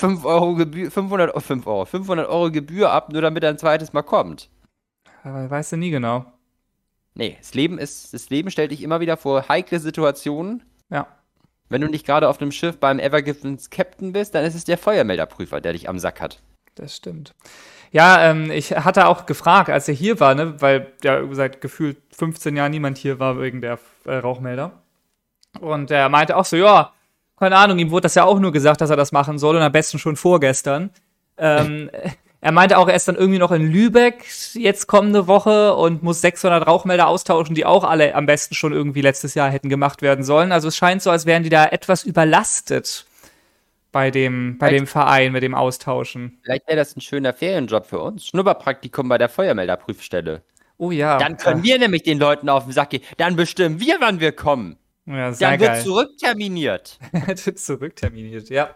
500 Euro Gebühr ab, nur damit er ein zweites Mal kommt. Aber weißt du nie genau. Nee, das Leben stellt dich immer wieder vor heikle Situationen. Ja. Wenn du nicht gerade auf einem Schiff beim Evergivens Captain bist, dann ist es der Feuermelderprüfer, der dich am Sack hat. Das stimmt. Ja, ich hatte auch gefragt, als er hier war, ne, weil ja seit gefühlt 15 Jahren niemand hier war wegen der Rauchmelder. Und er meinte auch so, ja, keine Ahnung, ihm wurde das ja auch nur gesagt, dass er das machen soll und am besten schon vorgestern. Er meinte auch, er ist dann irgendwie noch in Lübeck jetzt kommende Woche und muss 600 Rauchmelder austauschen, die auch alle am besten schon irgendwie letztes Jahr hätten gemacht werden sollen. Also es scheint so, als wären die da etwas überlastet bei dem Verein mit dem Austauschen. Vielleicht wäre das ein schöner Ferienjob für uns. Schnupperpraktikum bei der Feuermelderprüfstelle. Oh ja. Dann können wir nämlich den Leuten auf den Sack gehen. Dann bestimmen wir, wann wir kommen. Ja, sehr Dann wird geil. zurückterminiert. Zurückterminiert, ja.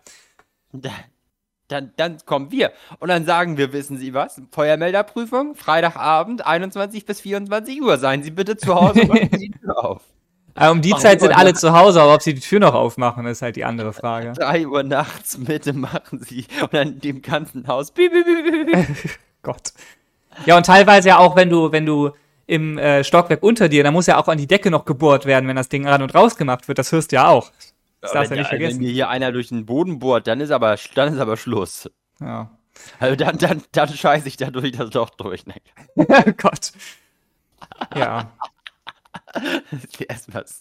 Dann kommen wir. Und dann sagen wir, wissen Sie was? Feuermelderprüfung, Freitagabend, 21 bis 24 Uhr. Seien Sie bitte zu Hause und machen Sie die Tür auf. Aber um die Zeit sind alle zu Hause, aber ob sie die Tür noch aufmachen, ist halt die andere Frage. 3 Uhr nachts, Mitte machen Sie. Und dann dem ganzen Haus. Piep, piep, piep, piep. Gott. Ja, und teilweise ja auch, wenn du im Stockwerk unter dir, da muss ja auch an die Decke noch gebohrt werden, wenn das Ding ran und raus gemacht wird. Das hörst du ja auch. Das darfst du ja nicht Wenn vergessen. mir hier einer durch den Boden bohrt, dann ist aber Schluss. Ja. Also dann scheiße ich da durch das Loch durch. Ne? Gott. Ja. Erstmal.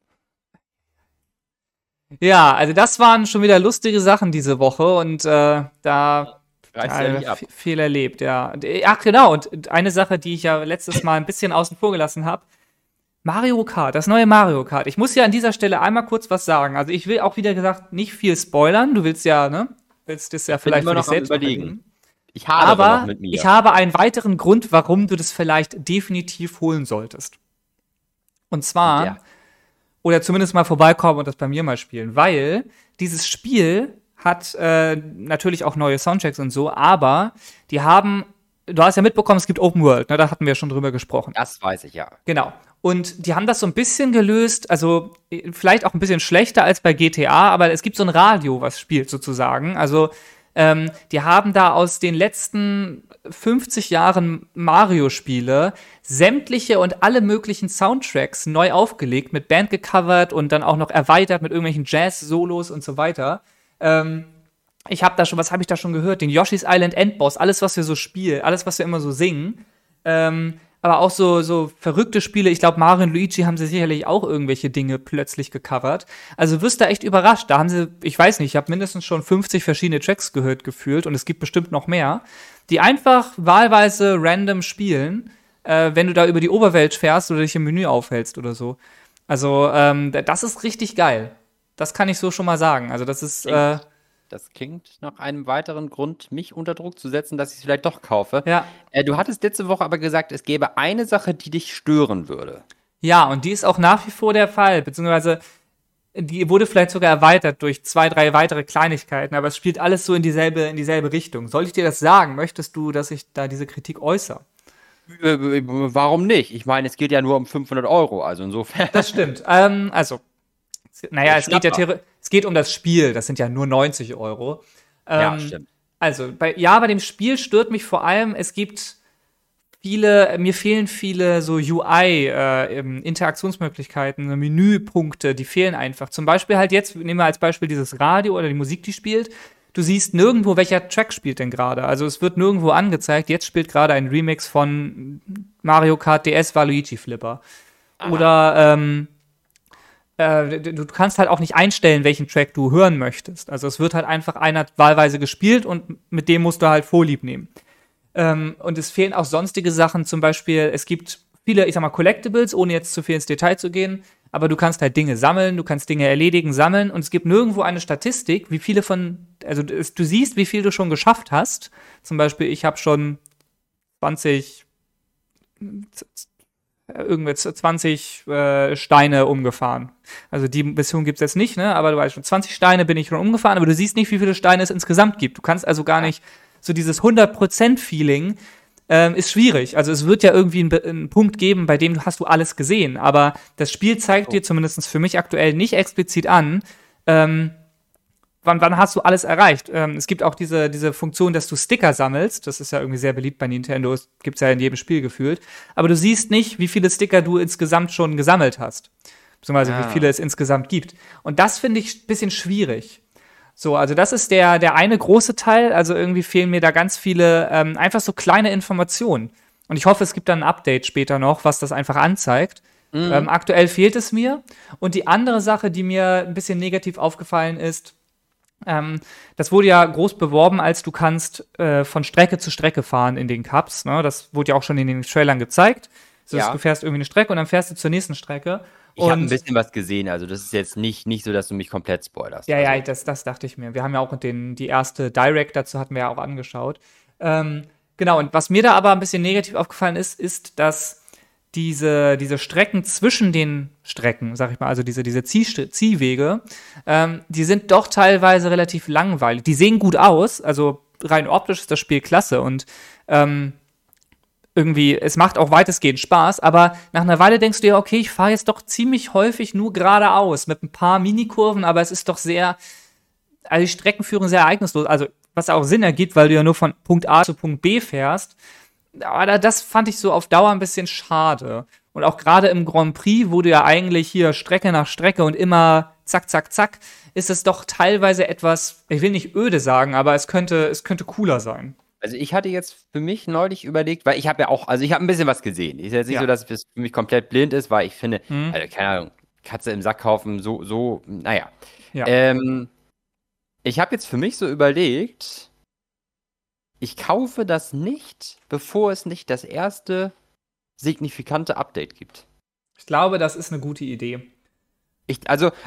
Ja, also das waren schon wieder lustige Sachen diese Woche und da Reißt ja nicht ab. viel erlebt, ja. Ach genau, und eine Sache, die ich ja letztes Mal ein bisschen außen vor gelassen habe, Mario Kart, das neue Mario Kart. Ich muss ja an dieser Stelle einmal kurz was sagen. Also ich will auch wieder gesagt nicht viel spoilern. Du willst ja, ne? Willst das ja vielleicht immer für dich noch am selbst Überlegen. überlegen. Ich hadere noch Aber mit mir. ich habe einen weiteren Grund, warum du das vielleicht definitiv holen solltest. Und zwar, Ja. oder zumindest mal vorbeikommen und das bei mir mal spielen, weil dieses Spiel hat natürlich auch neue Soundtracks und so, aber die haben, du hast ja mitbekommen, es gibt Open World, ne, da hatten wir schon drüber gesprochen. Das weiß ich ja. Genau. Und die haben das so ein bisschen gelöst, also vielleicht auch ein bisschen schlechter als bei GTA, aber es gibt so ein Radio, was spielt sozusagen. Also die haben da aus den letzten 50 Jahren Mario-Spiele sämtliche und alle möglichen Soundtracks neu aufgelegt, mit Band gecovert und dann auch noch erweitert mit irgendwelchen Jazz-Solos und so weiter. Ich habe da schon, was habe ich da schon gehört? Den Yoshi's Island Endboss, alles, was wir so spielen, alles, was wir immer so singen. Aber auch so verrückte Spiele. Ich glaube, Mario und Luigi haben sie sicherlich auch irgendwelche Dinge plötzlich gecovert. Also wirst du echt überrascht. Da haben sie, ich weiß nicht, ich habe mindestens schon 50 verschiedene Tracks gehört gefühlt und es gibt bestimmt noch mehr, die einfach wahlweise random spielen, wenn du da über die Oberwelt fährst oder dich im Menü aufhältst oder so. Also das ist richtig geil. Das kann ich so schon mal sagen. Also das ist Das klingt nach einem weiteren Grund, mich unter Druck zu setzen, dass ich es vielleicht doch kaufe. ja. Du hattest letzte Woche aber gesagt, es gäbe eine Sache, die dich stören würde. Ja, und die ist auch nach wie vor der Fall, beziehungsweise die wurde vielleicht sogar erweitert durch 2, 3 weitere Kleinigkeiten, aber es spielt alles so in dieselbe Richtung. Soll ich dir das sagen? Möchtest du, dass ich da diese Kritik äußere? Warum nicht? Ich meine, es geht ja nur um 500 Euro, also insofern. Das stimmt. Naja, es geht um das Spiel. Das sind ja nur 90 Euro. Ja, stimmt. Also, bei dem Spiel stört mich vor allem, mir fehlen viele so UI, Interaktionsmöglichkeiten, Menüpunkte, die fehlen einfach. Zum Beispiel halt jetzt, nehmen wir als Beispiel dieses Radio oder die Musik, die spielt. Du siehst nirgendwo, welcher Track spielt denn gerade. Also es wird nirgendwo angezeigt, jetzt spielt gerade ein Remix von Mario Kart DS Waluigi Flipper. Oder du kannst halt auch nicht einstellen, welchen Track du hören möchtest. Also es wird halt einfach einer wahlweise gespielt und mit dem musst du halt Vorlieb nehmen. Und es fehlen auch sonstige Sachen, zum Beispiel, es gibt viele, ich sag mal, Collectibles, ohne jetzt zu viel ins Detail zu gehen, aber du kannst halt Dinge sammeln, du kannst Dinge erledigen, sammeln und es gibt nirgendwo eine Statistik, wie viele du siehst, wie viel du schon geschafft hast. Zum Beispiel, ich habe schon 20 Steine umgefahren. Also die Mission gibt's jetzt nicht, ne? Aber du weißt schon, 20 Steine bin ich schon umgefahren, aber du siehst nicht, wie viele Steine es insgesamt gibt. Du kannst also gar nicht so dieses 100%-Feeling ist schwierig. Also es wird ja irgendwie einen Punkt geben, bei dem hast du alles gesehen, aber das Spiel zeigt dir zumindest für mich aktuell nicht explizit an, wann hast du alles erreicht. Es gibt auch diese Funktion, dass du Sticker sammelst. Das ist ja irgendwie sehr beliebt bei Nintendo. Das gibt's ja in jedem Spiel gefühlt. Aber du siehst nicht, wie viele Sticker du insgesamt schon gesammelt hast. Beziehungsweise wie viele es insgesamt gibt. Und das finde ich ein bisschen schwierig. So, also das ist der eine große Teil. Also irgendwie fehlen mir da ganz viele einfach so kleine Informationen. Und ich hoffe, es gibt dann ein Update später noch, was das einfach anzeigt. Aktuell fehlt es mir. Und die andere Sache, die mir ein bisschen negativ aufgefallen ist, das wurde ja groß beworben, als du kannst von Strecke zu Strecke fahren in den Cups. Ne? Das wurde ja auch schon in den Trailern gezeigt. Du fährst irgendwie eine Strecke und dann fährst du zur nächsten Strecke. Ich habe ein bisschen was gesehen, also das ist jetzt nicht so, dass du mich komplett spoilerst. Ja, das dachte ich mir. Wir haben ja auch die erste Direct dazu hatten wir ja auch angeschaut. Genau, und was mir da aber ein bisschen negativ aufgefallen ist, dass diese Strecken zwischen den Strecken, sag ich mal, also diese Ziehwege, die sind doch teilweise relativ langweilig. Die sehen gut aus, also rein optisch ist das Spiel klasse und irgendwie, es macht auch weitestgehend Spaß, aber nach einer Weile denkst du ja, okay, ich fahre jetzt doch ziemlich häufig nur geradeaus mit ein paar Minikurven, aber es ist doch also die Strecken führen sehr ereignislos, also was auch Sinn ergibt, weil du ja nur von Punkt A zu Punkt B fährst. Aber das fand ich so auf Dauer ein bisschen schade. Und auch gerade im Grand Prix, wo du ja eigentlich hier Strecke nach Strecke und immer zack, zack, zack, ist es doch teilweise etwas, ich will nicht öde sagen, aber es könnte cooler sein. Also ich hatte jetzt für mich neulich überlegt, weil ich habe ja auch, also ich habe ein bisschen was gesehen. Ist jetzt nicht so, dass es für mich komplett blind ist, weil ich finde, also keine Ahnung, Katze im Sack kaufen, naja. Ja. Ich habe jetzt für mich so überlegt, ich kaufe das nicht, bevor es nicht das erste signifikante Update gibt. Ich glaube, das ist eine gute Idee. Ich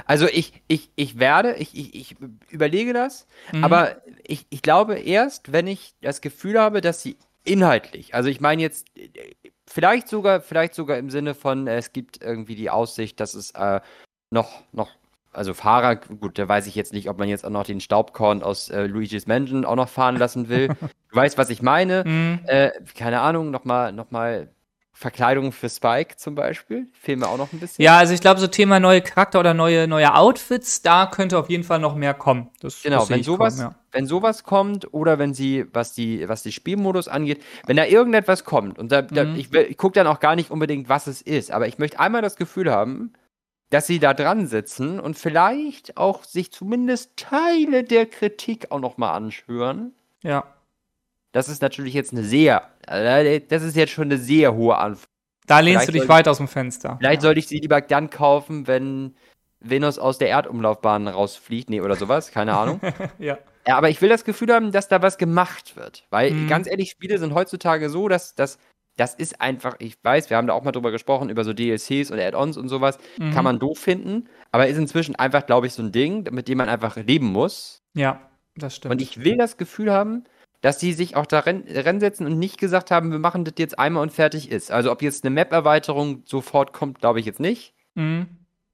überlege das, aber ich glaube erst, wenn ich das Gefühl habe, dass sie inhaltlich, also ich meine jetzt, vielleicht sogar im Sinne von, es gibt irgendwie die Aussicht, dass es also Fahrer, gut, da weiß ich jetzt nicht, ob man jetzt auch noch den Staubkorn aus Luigi's Mansion auch noch fahren lassen will. Du weißt, was ich meine. Keine Ahnung, nochmal Verkleidung für Spike zum Beispiel. Fehlen mir auch noch ein bisschen. Ja, also ich glaube, so Thema neue Charakter oder neue Outfits, da könnte auf jeden Fall noch mehr kommen. Wenn sowas kommt oder wenn sie, was die Spielmodus angeht, wenn da irgendetwas kommt und ich gucke dann auch gar nicht unbedingt, was es ist, aber ich möchte einmal das Gefühl haben, dass sie da dran sitzen und vielleicht auch sich zumindest Teile der Kritik auch noch mal anhören. Ja. Das ist natürlich jetzt das ist jetzt schon eine sehr hohe Anforderung. Da lehnst du dich weit aus dem Fenster. Vielleicht sollte ich sie lieber dann kaufen, wenn Venus aus der Erdumlaufbahn rausfliegt, oder sowas, keine Ahnung. Ja, aber ich will das Gefühl haben, dass da was gemacht wird. Weil, ganz ehrlich, Spiele sind heutzutage so, dass das ist einfach, ich weiß, wir haben da auch mal drüber gesprochen, über so DLCs oder Add-ons und sowas, kann man doof finden, aber ist inzwischen einfach, glaube ich, so ein Ding, mit dem man einfach leben muss. Ja, das stimmt. Und ich will das Gefühl haben, dass die sich auch da reinsetzen und nicht gesagt haben, wir machen das jetzt einmal und fertig ist. Also ob jetzt eine Map-Erweiterung sofort kommt, glaube ich jetzt nicht.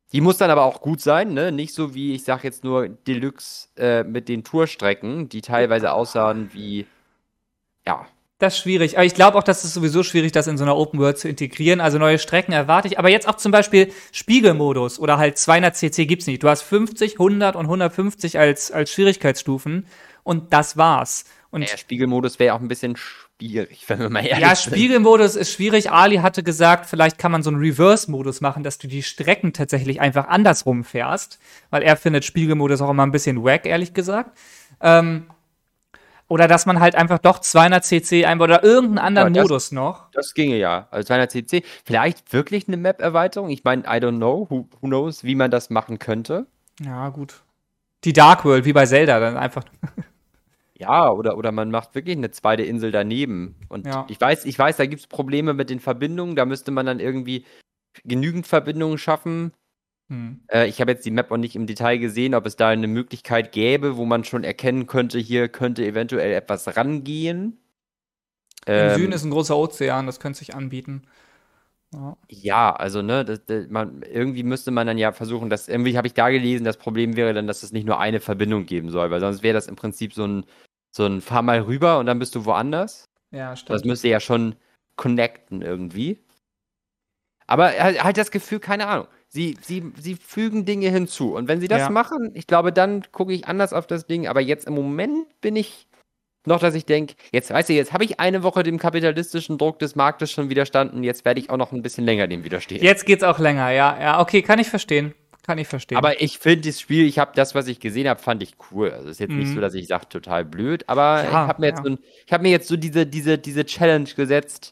Die muss dann aber auch gut sein, ne? Nicht so wie, ich sag jetzt nur Deluxe mit den Tourstrecken, die teilweise aussahen wie, ja. Das ist schwierig. Aber ich glaube auch, dass es sowieso schwierig, das in so einer Open World zu integrieren. Also neue Strecken erwarte ich. Aber jetzt auch zum Beispiel Spiegelmodus oder halt 200cc gibt's nicht. Du hast 50, 100 und 150 als Schwierigkeitsstufen. Und das war's. Und Naja, Spiegelmodus wäre auch ein bisschen schwierig, wenn wir mal ehrlich ja, sind. Spiegelmodus ist schwierig. Ali hatte gesagt, vielleicht kann man so einen Reverse-Modus machen, dass du die Strecken tatsächlich einfach andersrum fährst. Weil er findet Spiegelmodus auch immer ein bisschen wack, ehrlich gesagt. Oder dass man halt einfach doch 200cc einbaut oder irgendeinen anderen Ja, Modus noch. das ginge ja. Also 200cc. Vielleicht wirklich eine Map-Erweiterung. Ich meine, I don't know. Who knows, wie man das machen könnte. Ja, gut. Die Dark World, wie bei Zelda, dann einfach. Ja, oder man macht wirklich eine zweite Insel daneben. Und Ja. ich weiß, da gibt es Probleme mit den Verbindungen. Da müsste man dann irgendwie genügend Verbindungen schaffen. Ich habe jetzt die Map auch nicht im Detail gesehen, ob es da eine Möglichkeit gäbe, wo man schon erkennen könnte, hier könnte eventuell etwas rangehen. Im Süden ist ein großer Ozean, das könnte sich anbieten. Ja. Ja, also, ne, irgendwie müsste man dann ja versuchen, irgendwie habe ich da gelesen, das Problem wäre dann, dass es nicht nur eine Verbindung geben soll, weil sonst wäre das im Prinzip so ein Fahr mal rüber und dann bist du woanders. Ja, Das stimmt. müsste ja schon connecten irgendwie. Aber halt das Gefühl, keine Ahnung. Sie fügen Dinge hinzu. Und wenn sie das Ja. machen, ich glaube, dann gucke ich anders auf das Ding. Aber jetzt im Moment bin ich noch, dass ich denke, jetzt, weißt du, jetzt habe ich eine Woche dem kapitalistischen Druck des Marktes schon widerstanden. Jetzt werde ich auch noch ein bisschen länger dem widerstehen. Jetzt geht's auch länger, ja. Ja, okay, kann ich verstehen. Aber ich finde das Spiel, ich habe das, was ich gesehen habe, fand ich cool. Also es ist jetzt nicht so, dass ich sage, total blöd. Aber Ja, ich habe mir jetzt so diese Challenge gesetzt.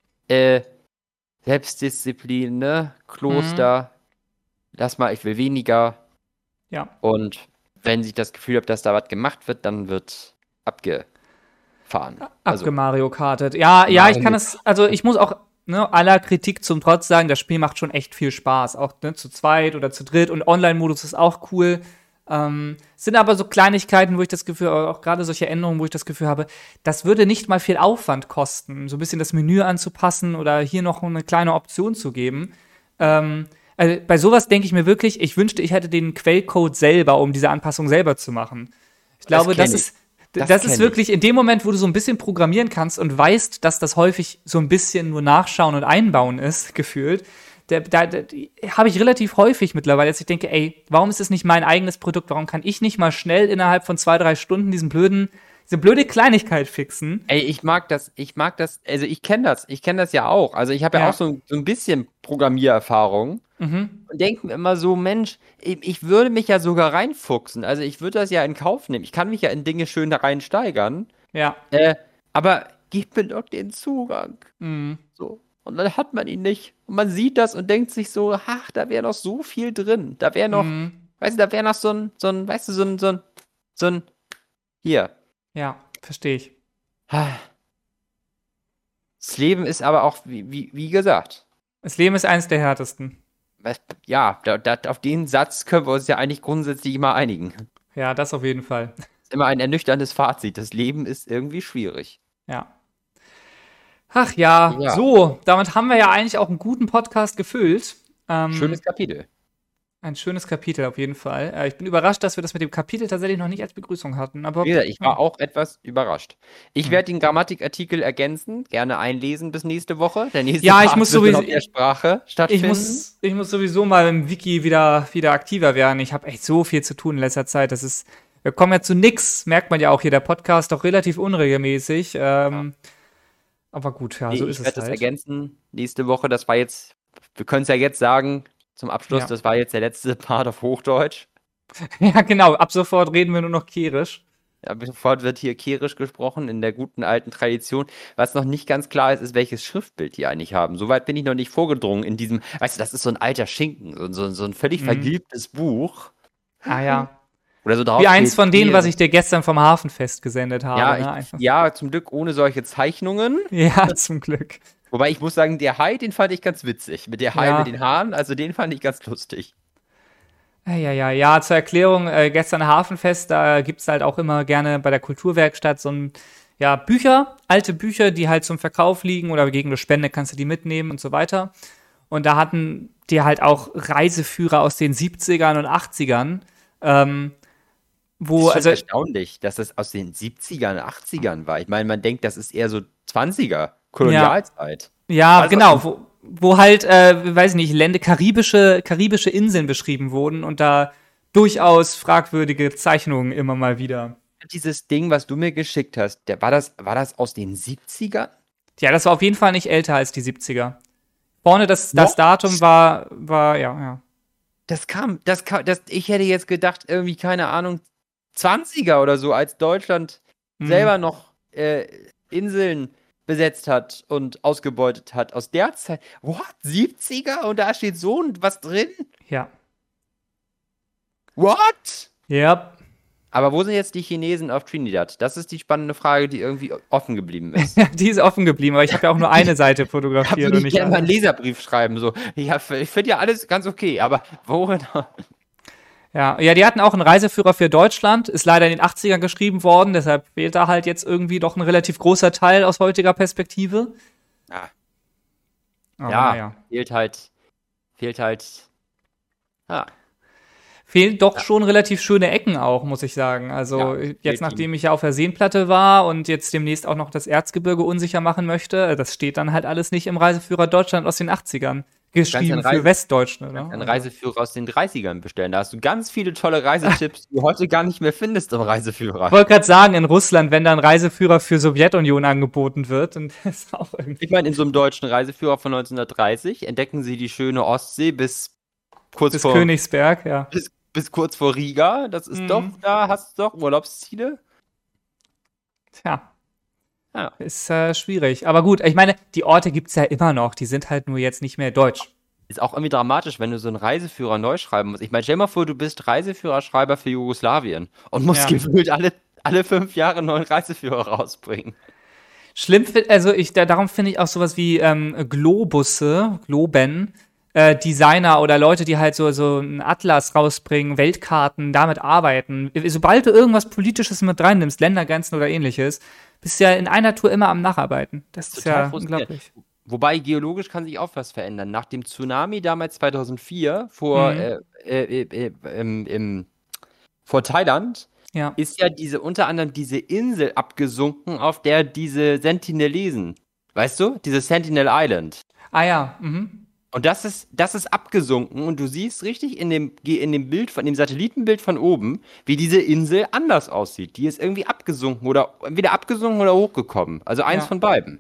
Selbstdisziplin, ne? Kloster. Lass mal, ich will weniger. Ja. Und wenn ich das Gefühl habe, dass da was gemacht wird, dann wird abgefahren. Abgemario Kartet. Ja, ich kann es, also ich muss auch, ne, aller Kritik zum Trotz sagen, das Spiel macht schon echt viel Spaß. Auch ne, zu zweit oder zu dritt und Online-Modus ist auch cool. Sind aber so Kleinigkeiten, wo ich das Gefühl, auch gerade solche Änderungen, wo ich das Gefühl habe, das würde nicht mal viel Aufwand kosten, so ein bisschen das Menü anzupassen oder hier noch eine kleine Option zu geben. Also bei sowas denke ich mir wirklich, ich wünschte, ich hätte den Quellcode selber, um diese Anpassung selber zu machen. Ich glaube, das ist wirklich in dem Moment, wo du so ein bisschen programmieren kannst und weißt, dass das häufig so ein bisschen nur Nachschauen und Einbauen ist, gefühlt. Da habe ich relativ häufig mittlerweile, dass ich denke, ey, warum ist das nicht mein eigenes Produkt? Warum kann ich nicht mal schnell innerhalb von 2-3 Stunden diese blöde Kleinigkeit fixen? Ey, ich mag das, also ich kenne das ja auch. Also ich habe ja auch so ein bisschen Programmiererfahrung und denke mir immer so, Mensch, ich würde mich ja sogar reinfuchsen. Also ich würde das ja in Kauf nehmen. Ich kann mich ja in Dinge schön da reinsteigern. Ja. Aber gib mir doch den Zugang. So. Und dann hat man ihn nicht. Und man sieht das und denkt sich so, ach, da wäre noch so viel drin. Da wäre noch, weißt du, da wäre noch so ein, hier. Ja, verstehe ich. Das Leben ist aber auch, wie gesagt. Das Leben ist eines der härtesten. Ja, auf den Satz können wir uns ja eigentlich grundsätzlich immer einigen. Ja, das auf jeden Fall. Das ist immer ein ernüchterndes Fazit. Das Leben ist irgendwie schwierig. Ja. Ach ja, so, damit haben wir ja eigentlich auch einen guten Podcast gefüllt. Schönes Kapitel. Ein schönes Kapitel auf jeden Fall. Ich bin überrascht, dass wir das mit dem Kapitel tatsächlich noch nicht als Begrüßung hatten. Aber ja, ich war auch etwas überrascht. Ich werde den Grammatikartikel ergänzen, gerne einlesen bis nächste Woche. Der nächste Ja, Part wird auf der Sprache stattfinden. Ich muss sowieso mal im Wiki wieder aktiver werden. Ich habe echt so viel zu tun in letzter Zeit. Wir kommen ja zu nix, merkt man ja auch hier, der Podcast doch relativ unregelmäßig. Aber gut, ja, so ist es halt. Ich werde das ergänzen nächste Woche. Das war jetzt, wir können es ja jetzt sagen, zum Abschluss, das war jetzt der letzte Part auf Hochdeutsch. Ja, genau, ab sofort reden wir nur noch Kerisch. Ab sofort wird hier Kerisch gesprochen, in der guten alten Tradition. Was noch nicht ganz klar ist, welches Schriftbild die eigentlich haben. Soweit bin ich noch nicht vorgedrungen in diesem, weißt du, das ist so ein alter Schinken, so ein völlig vergilbtes Buch. Ah ja. Oder so drauf wie eins von denen, was ich dir gestern vom Hafenfest gesendet habe. Ja, zum Glück ohne solche Zeichnungen. Ja, zum Glück. Wobei ich muss sagen, der Hai, den fand ich ganz witzig. Mit der Hai mit den Haaren, also den fand ich ganz lustig. Ja, zur Erklärung, gestern Hafenfest, da gibt's halt auch immer gerne bei der Kulturwerkstatt so ein, alte Bücher, die halt zum Verkauf liegen oder gegen eine Spende kannst du die mitnehmen und so weiter. Und da hatten die halt auch Reiseführer aus den 70ern und 80ern, wo, Das ist schon also, erstaunlich, dass das aus den 70ern, 80ern war. Ich meine, man denkt, das ist eher so 20er, ja, Kolonialzeit. ja, Also, genau, wo halt, weiß nicht, karibische Inseln beschrieben wurden und da durchaus fragwürdige Zeichnungen immer mal wieder. dieses Ding, was du mir geschickt hast, war das aus den 70ern? Ja, das war auf jeden Fall nicht älter als die 70er. Vorne das What? Datum war, ja. Ich hätte jetzt gedacht, irgendwie, keine Ahnung, 20er oder so, als Deutschland Hm, selber noch Inseln besetzt hat und ausgebeutet hat. Aus der Zeit. What? 70er? Und da steht so was drin? ja. What? Ja. Aber wo sind jetzt die Chinesen auf Trinidad? Das ist die spannende Frage, die irgendwie offen geblieben ist. Die ist offen geblieben, aber ich habe ja auch nur eine Seite Da fotografiert würde und ich nicht gerne mal einen alle. Leserbrief schreiben. So, ja, ich finde ja alles ganz okay, aber worin? Ja, die hatten auch einen Reiseführer für Deutschland, ist leider in den 80ern geschrieben worden, deshalb fehlt da halt jetzt irgendwie doch ein relativ großer Teil aus heutiger Perspektive. Ja, Aber ja, naja. fehlt halt. Ah, Fehlen doch ja, schon relativ schöne Ecken auch, muss ich sagen. ja, Also jetzt, definitiv. nachdem ich ja auf der Seenplatte war und jetzt demnächst auch noch das Erzgebirge unsicher machen möchte, das steht dann halt alles nicht im Reiseführer Deutschland aus den 80ern. Du kannst ja Geschrieben für Westdeutsche, ne? einen Also. Reiseführer aus den 30ern bestellen. Da hast du ganz viele tolle Reisetipps, die du heute gar nicht mehr findest im Ich Reiseführer. wollte gerade sagen, in Russland, wenn da ein Reiseführer für Sowjetunion angeboten wird, dann ist auch Ich irgendwie meine, in so einem deutschen Reiseführer von 1930 entdecken sie die schöne Ostsee kurz bis vor, Königsberg, ja. bis kurz vor Riga. Das ist doch, Mhm. da hast du doch Urlaubsziele. Tja, Ja. ist schwierig. Aber gut, ich meine, die Orte gibt's ja immer noch, die sind halt nur jetzt nicht mehr deutsch. Ist auch irgendwie dramatisch, wenn du so einen Reiseführer neu schreiben musst. Ich meine, stell dir mal vor, du bist Reiseführerschreiber für Jugoslawien und musst Ja. gefühlt alle 5 Jahre einen neuen Reiseführer rausbringen. Schlimm, also darum finde ich auch sowas wie Globen, Designer oder Leute, die halt so einen Atlas rausbringen, Weltkarten, damit arbeiten. Sobald du irgendwas Politisches mit reinnimmst, Ländergrenzen oder ähnliches, bist du ja in einer Tour immer am Nacharbeiten. Das ist Total ja frustrierend. unglaublich. Wobei geologisch kann sich auch was verändern. Nach dem Tsunami damals 2004 Mhm. vor Thailand Ja. ist ja unter anderem diese Insel abgesunken, auf der diese Sentinelesen, weißt du, diese Sentinel Island. Ah ja. Mhm. Und das ist abgesunken und du siehst richtig in dem Bild von dem Satellitenbild von oben, wie diese Insel anders aussieht. Die ist irgendwie abgesunken oder entweder abgesunken oder hochgekommen. Also eins Ja. von beiden.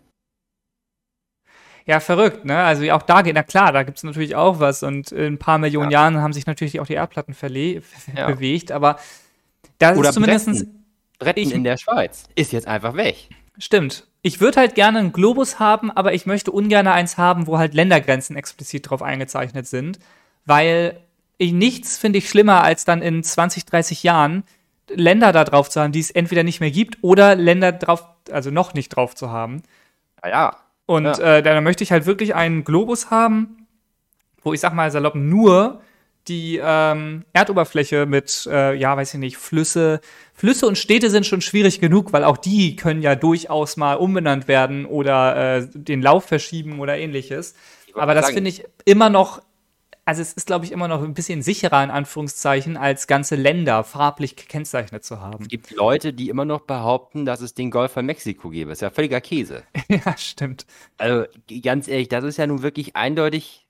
Ja, verrückt, ne? Also auch da geht, na klar, da gibt's natürlich auch was und in ein paar Millionen Ja. Jahren haben sich natürlich auch die Erdplatten Ja. bewegt, aber das Oder ist zumindestens. Bretten Ich in der Schweiz. Ist jetzt einfach weg. Stimmt. Ich würde halt gerne einen Globus haben, aber ich möchte ungern eins haben, wo halt Ländergrenzen explizit drauf eingezeichnet sind, weil nichts finde ich schlimmer, als dann in 20, 30 Jahren Länder da drauf zu haben, die es entweder nicht mehr gibt oder Länder drauf, also noch nicht drauf zu haben. Ja. Und Ja. da möchte ich halt wirklich einen Globus haben, wo ich sag mal salopp nur die Erdoberfläche mit, ja, weiß ich nicht, Flüsse und Städte sind schon schwierig genug, weil auch die können ja durchaus mal umbenannt werden oder den Lauf verschieben oder ähnliches. Ich wollte Aber das sagen, finde ich immer noch, also es ist, glaube ich, immer noch ein bisschen sicherer, in Anführungszeichen, als ganze Länder farblich gekennzeichnet zu haben. es gibt Leute, die immer noch behaupten, dass es den Golf von Mexiko gäbe. Ist ja völliger Käse. Ja, stimmt. Also ganz ehrlich, das ist ja nun wirklich eindeutig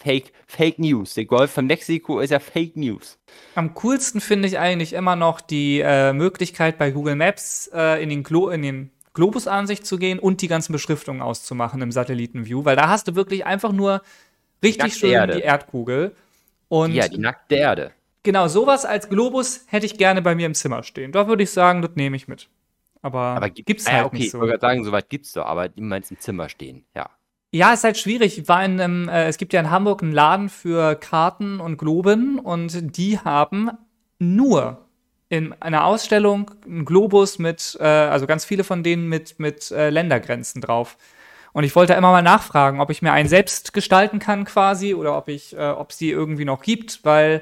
Fake News. Der Golf von Mexiko ist ja Fake News. Am coolsten finde ich eigentlich immer noch die Möglichkeit bei Google Maps in den Globus-Ansicht zu gehen und die ganzen Beschriftungen auszumachen im Satellitenview, weil da hast du wirklich einfach nur richtig Nackte schön Erde. die Erdkugel. Und Ja, die nackte Erde. genau, sowas als Globus hätte ich gerne bei mir im Zimmer stehen. Da würde ich sagen, das nehme ich mit. Aber gibt's ja, halt okay, nicht ich so. wollte gerade sagen, soweit gibt's doch, aber die meinst im Zimmer stehen. Ja. Ja, ist halt schwierig. Ich war in einem, es gibt ja in Hamburg einen Laden für Karten und Globen und die haben nur in einer Ausstellung einen Globus mit, also ganz viele von denen mit Ländergrenzen drauf. Und ich wollte immer mal nachfragen, ob ich mir einen selbst gestalten kann quasi oder ob es die irgendwie noch gibt, weil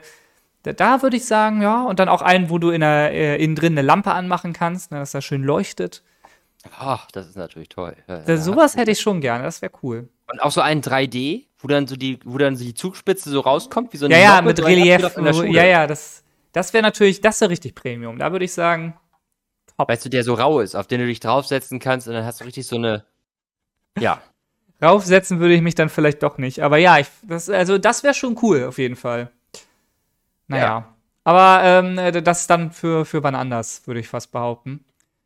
da würde ich sagen, ja, und dann auch einen, wo du innen drin eine Lampe anmachen kannst, dass das schön leuchtet. Ach, das ist natürlich toll. Ja, Sowas hätte ich schon gerne, das wäre cool. Und auch so ein 3D, wo dann so die Zugspitze so rauskommt, wie so eine Ja, ja, Noppe, mit so ein Relief. Abschnitt in der Schule. Ja, das wäre natürlich, das wäre richtig Premium. Da würde ich sagen, top. Weißt du, der so rau ist, auf den du dich draufsetzen kannst und dann hast du richtig so eine, ja. Raufsetzen würde ich mich dann vielleicht doch nicht. Aber ja, das wäre schon cool, auf jeden Fall. Naja. Ja. Aber das dann für wann anders, würde ich fast behaupten.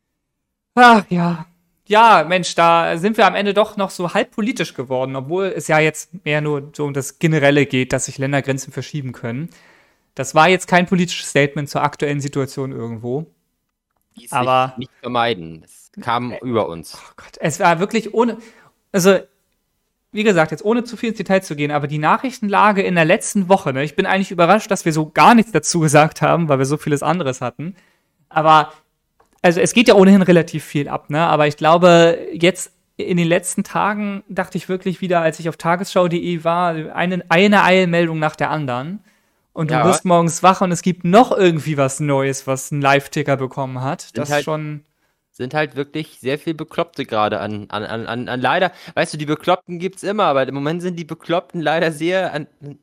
Ach ja. Ja, Mensch, da sind wir am Ende doch noch so halb politisch geworden, obwohl es ja jetzt mehr nur so um das Generelle geht, dass sich Ländergrenzen verschieben können. Das war jetzt kein politisches Statement zur aktuellen Situation irgendwo. Ließ Aber- sich nicht vermeiden. Es kam über uns. Oh Gott, es war wirklich ohne. Also, wie gesagt, jetzt ohne zu viel ins Detail zu gehen, aber die Nachrichtenlage in der letzten Woche, ne, ich bin eigentlich überrascht, dass wir so gar nichts dazu gesagt haben, weil wir so vieles anderes hatten. Aber, also es geht ja ohnehin relativ viel ab, ne? Aber ich glaube, jetzt in den letzten Tagen dachte ich wirklich wieder, als ich auf tagesschau.de war, eine Eilmeldung nach der anderen. Und du Ja. wirst morgens wach und es gibt noch irgendwie was Neues, was einen Live-Ticker bekommen hat. Das ist halt- schon. Sind halt wirklich sehr viel Bekloppte gerade an leider, weißt du, die Bekloppten gibt's immer, aber im Moment sind die Bekloppten leider sehr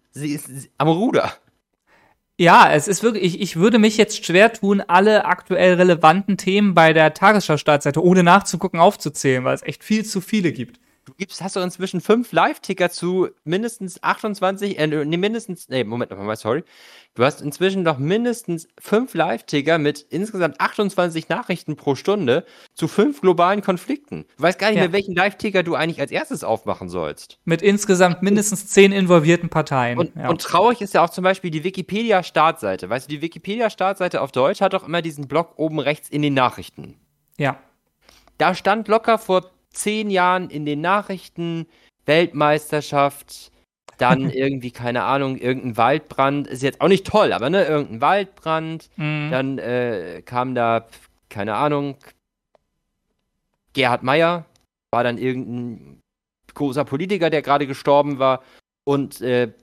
am Ruder. Ja, es ist wirklich, ich würde mich jetzt schwer tun, alle aktuell relevanten Themen bei der Tagesschau-Startseite ohne nachzugucken aufzuzählen, weil es echt viel zu viele gibt. Hast du inzwischen 5 Live-Ticker zu mindestens 28, Moment nochmal, sorry. Du hast inzwischen noch mindestens 5 Live-Ticker mit insgesamt 28 Nachrichten pro Stunde zu 5 globalen Konflikten. Du weißt gar nicht Ja. mehr, welchen Live-Ticker du eigentlich als erstes aufmachen sollst. Mit insgesamt mindestens 10 involvierten Parteien. Und traurig ist ja auch zum Beispiel die Wikipedia-Startseite. Weißt du, die Wikipedia-Startseite auf Deutsch hat doch immer diesen Block oben rechts in den Nachrichten. Ja. Da stand locker vor 10 Jahren in den Nachrichten Weltmeisterschaft, dann irgendwie, keine Ahnung, irgendein Waldbrand. Ist jetzt auch nicht toll, aber ne, irgendein Waldbrand. Mhm. Dann kam da, keine Ahnung, Gerhard Meyer, war dann irgendein großer Politiker, der gerade gestorben war. Und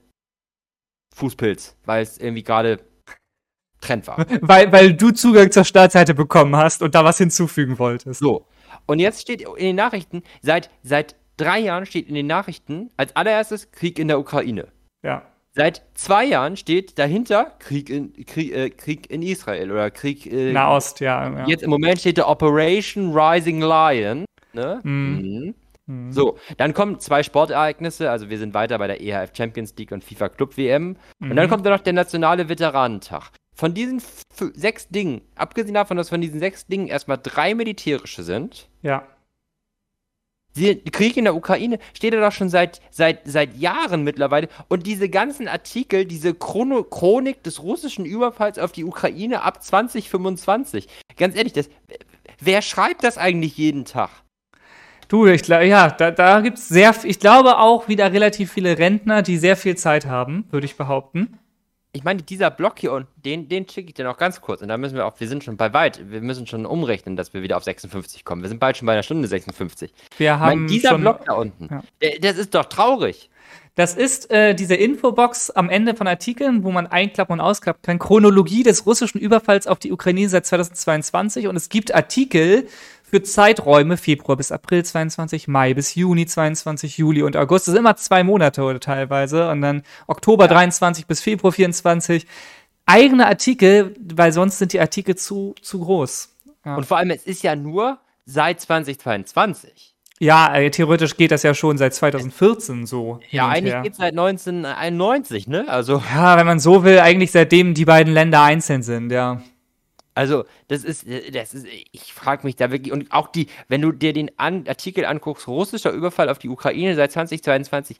Fußpilz, weil es irgendwie gerade Trend war. Weil du Zugang zur Startseite bekommen hast und da was hinzufügen wolltest. So. Und jetzt steht in den Nachrichten, seit 3 Jahren steht in den Nachrichten als allererstes Krieg in der Ukraine. Ja. Seit 2 Jahren steht dahinter Krieg in Israel oder Krieg Nahost, ja. Jetzt im Moment steht da Operation Rising Lion. Ne? Mhm. So, dann kommen 2 Sportereignisse, also wir sind weiter bei der EHF Champions League und FIFA Club WM. Und dann kommt da noch der Nationale Veteranentag. Von diesen 6 Dingen, abgesehen davon, dass von diesen 6 Dingen erstmal 3 militärische sind, Ja. Krieg in der Ukraine steht ja doch schon seit Jahren mittlerweile. Und diese ganzen Artikel, diese Chronik des russischen Überfalls auf die Ukraine ab 2025. Ganz ehrlich, wer schreibt das eigentlich jeden Tag? Du, ich glaube, ja, da gibt's ich glaube auch wieder relativ viele Rentner, die sehr viel Zeit haben, würde ich behaupten. Ich meine, dieser Block hier und den schicke ich dir noch ganz kurz. Und da müssen wir sind schon wir müssen schon umrechnen, dass wir wieder auf 56 kommen. Wir sind bald schon bei einer Stunde 56. Wir haben Dieser schon, Block da unten, Ja. das ist doch traurig. Das ist diese Infobox am Ende von Artikeln, wo man einklappen und ausklappen kann. Chronologie des russischen Überfalls auf die Ukraine seit 2022. Und es gibt Artikel für Zeiträume Februar bis April 22, Mai bis Juni 22, Juli und August. Das sind immer 2 Monate oder teilweise. Und dann Oktober 23 bis Februar 24. Eigene Artikel, weil sonst sind die Artikel zu groß. Ja. Und vor allem, es ist ja nur seit 2022. Ja, theoretisch geht das ja schon seit 2014 so. hin Ja, und eigentlich her. geht es seit 1991, ne? Ja, wenn man so will, eigentlich seitdem die beiden Länder einzeln sind, ja. Das ist, ich frage mich da wirklich, und auch wenn du dir den Artikel anguckst, russischer Überfall auf die Ukraine seit 2022,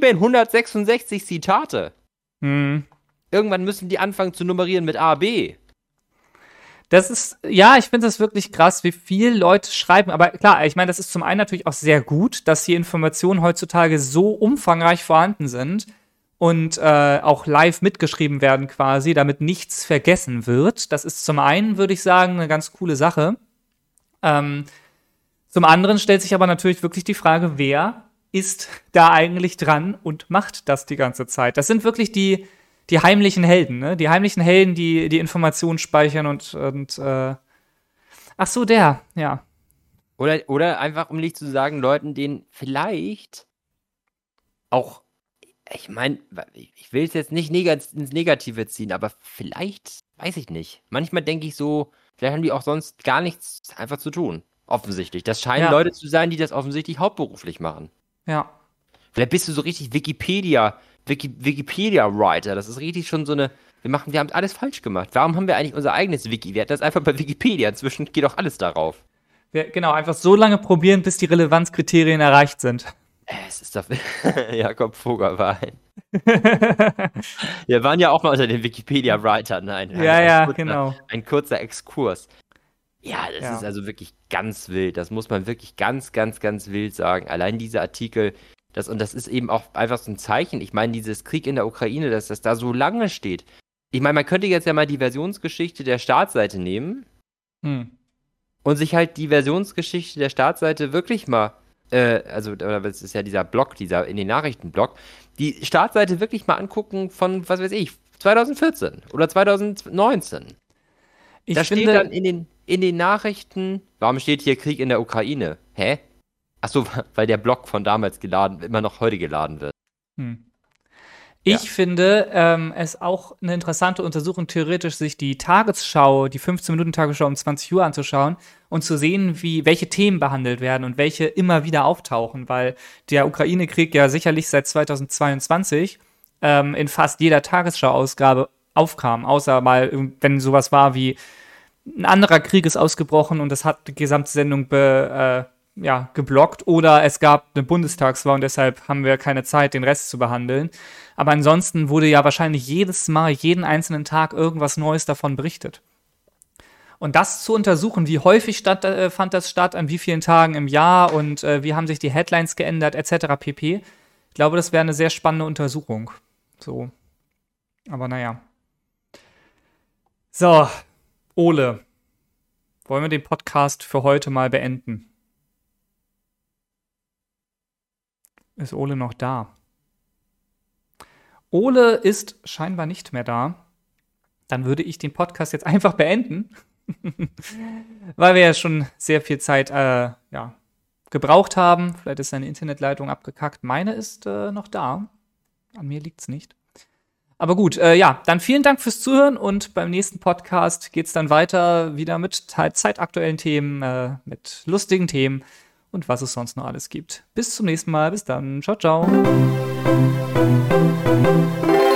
766 Zitate. Hm. Irgendwann müssen die anfangen zu nummerieren mit A, B. Das ist, ja, ich finde das wirklich krass, wie viel Leute schreiben. Aber klar, ich meine, das ist zum einen natürlich auch sehr gut, dass die Informationen heutzutage so umfangreich vorhanden sind und auch live mitgeschrieben werden quasi, damit nichts vergessen wird. Das ist zum einen, würde ich sagen, eine ganz coole Sache. Zum anderen stellt sich aber natürlich wirklich die Frage, wer ist da eigentlich dran und macht das die ganze Zeit? Das sind wirklich die heimlichen Helden, ne? Die heimlichen Helden, die Informationen speichern und ach so, ja. Oder einfach, um nicht zu sagen, Leuten, denen vielleicht auch, ich meine, ich will es jetzt nicht ins Negative ziehen, aber vielleicht, weiß ich nicht. Manchmal denke ich so, vielleicht haben die auch sonst gar nichts einfach zu tun. Offensichtlich. Das scheinen Ja, Leute zu sein, die das offensichtlich hauptberuflich machen. ja. Vielleicht bist du so richtig Wikipedia-Writer. Das ist richtig schon so eine. Wir haben alles falsch gemacht. Warum haben wir eigentlich unser eigenes Wiki? Wir hatten das einfach bei Wikipedia. Inzwischen geht doch alles darauf. Genau, einfach so lange probieren, bis die Relevanzkriterien erreicht sind. Es ist doch. Jakob Fugger war ein. Wir waren ja auch mal unter den Wikipedia-Writern. Nein, Ja, genau. ein kurzer Exkurs. Ja, das ist Ja. also wirklich ganz wild. Das muss man wirklich ganz, ganz, ganz wild sagen. Allein diese Artikel, und das ist eben auch einfach so ein Zeichen. Ich meine, dieses Krieg in der Ukraine, dass das da so lange steht. Ich meine, man könnte jetzt ja mal die Versionsgeschichte der Startseite nehmen Hm. und sich halt die Versionsgeschichte der Startseite wirklich mal, oder das ist ja dieser Blog, dieser in den Nachrichtenblog, die Startseite wirklich mal angucken von, was weiß ich, 2014 oder 2019. Da Ich steht finde, dann in den Nachrichten, warum steht hier Krieg in der Ukraine? Hä? Achso, weil der Blog von damals immer noch heute geladen wird. hm. Ja. Ich finde es auch eine interessante Untersuchung, theoretisch sich die Tagesschau, die 15-Minuten-Tagesschau um 20 Uhr anzuschauen und zu sehen, welche Themen behandelt werden und welche immer wieder auftauchen, weil der Ukraine-Krieg ja sicherlich seit 2022 in fast jeder Tagesschau-Ausgabe aufkam, außer mal, wenn sowas war wie ein anderer Krieg ist ausgebrochen und das hat die gesamte Sendung geblockt oder es gab eine Bundestagswahl und deshalb haben wir keine Zeit, den Rest zu behandeln. Aber ansonsten wurde ja wahrscheinlich jedes Mal, jeden einzelnen Tag irgendwas Neues davon berichtet. Und das zu untersuchen, wie häufig fand das statt, an wie vielen Tagen im Jahr und wie haben sich die Headlines geändert, etc. pp. Ich glaube, das wäre eine sehr spannende Untersuchung. So. Aber naja. So, Ole, wollen wir den Podcast für heute mal beenden? Ist Ole noch da? Ole ist scheinbar nicht mehr da. Dann würde ich den Podcast jetzt einfach beenden, weil wir ja schon sehr viel Zeit gebraucht haben. Vielleicht ist seine Internetleitung abgekackt. Meine ist noch da. An mir liegt's nicht. Aber gut, dann vielen Dank fürs Zuhören und beim nächsten Podcast geht's dann weiter wieder mit zeitaktuellen Themen, mit lustigen Themen und was es sonst noch alles gibt. Bis zum nächsten Mal. Bis dann. Ciao, ciao.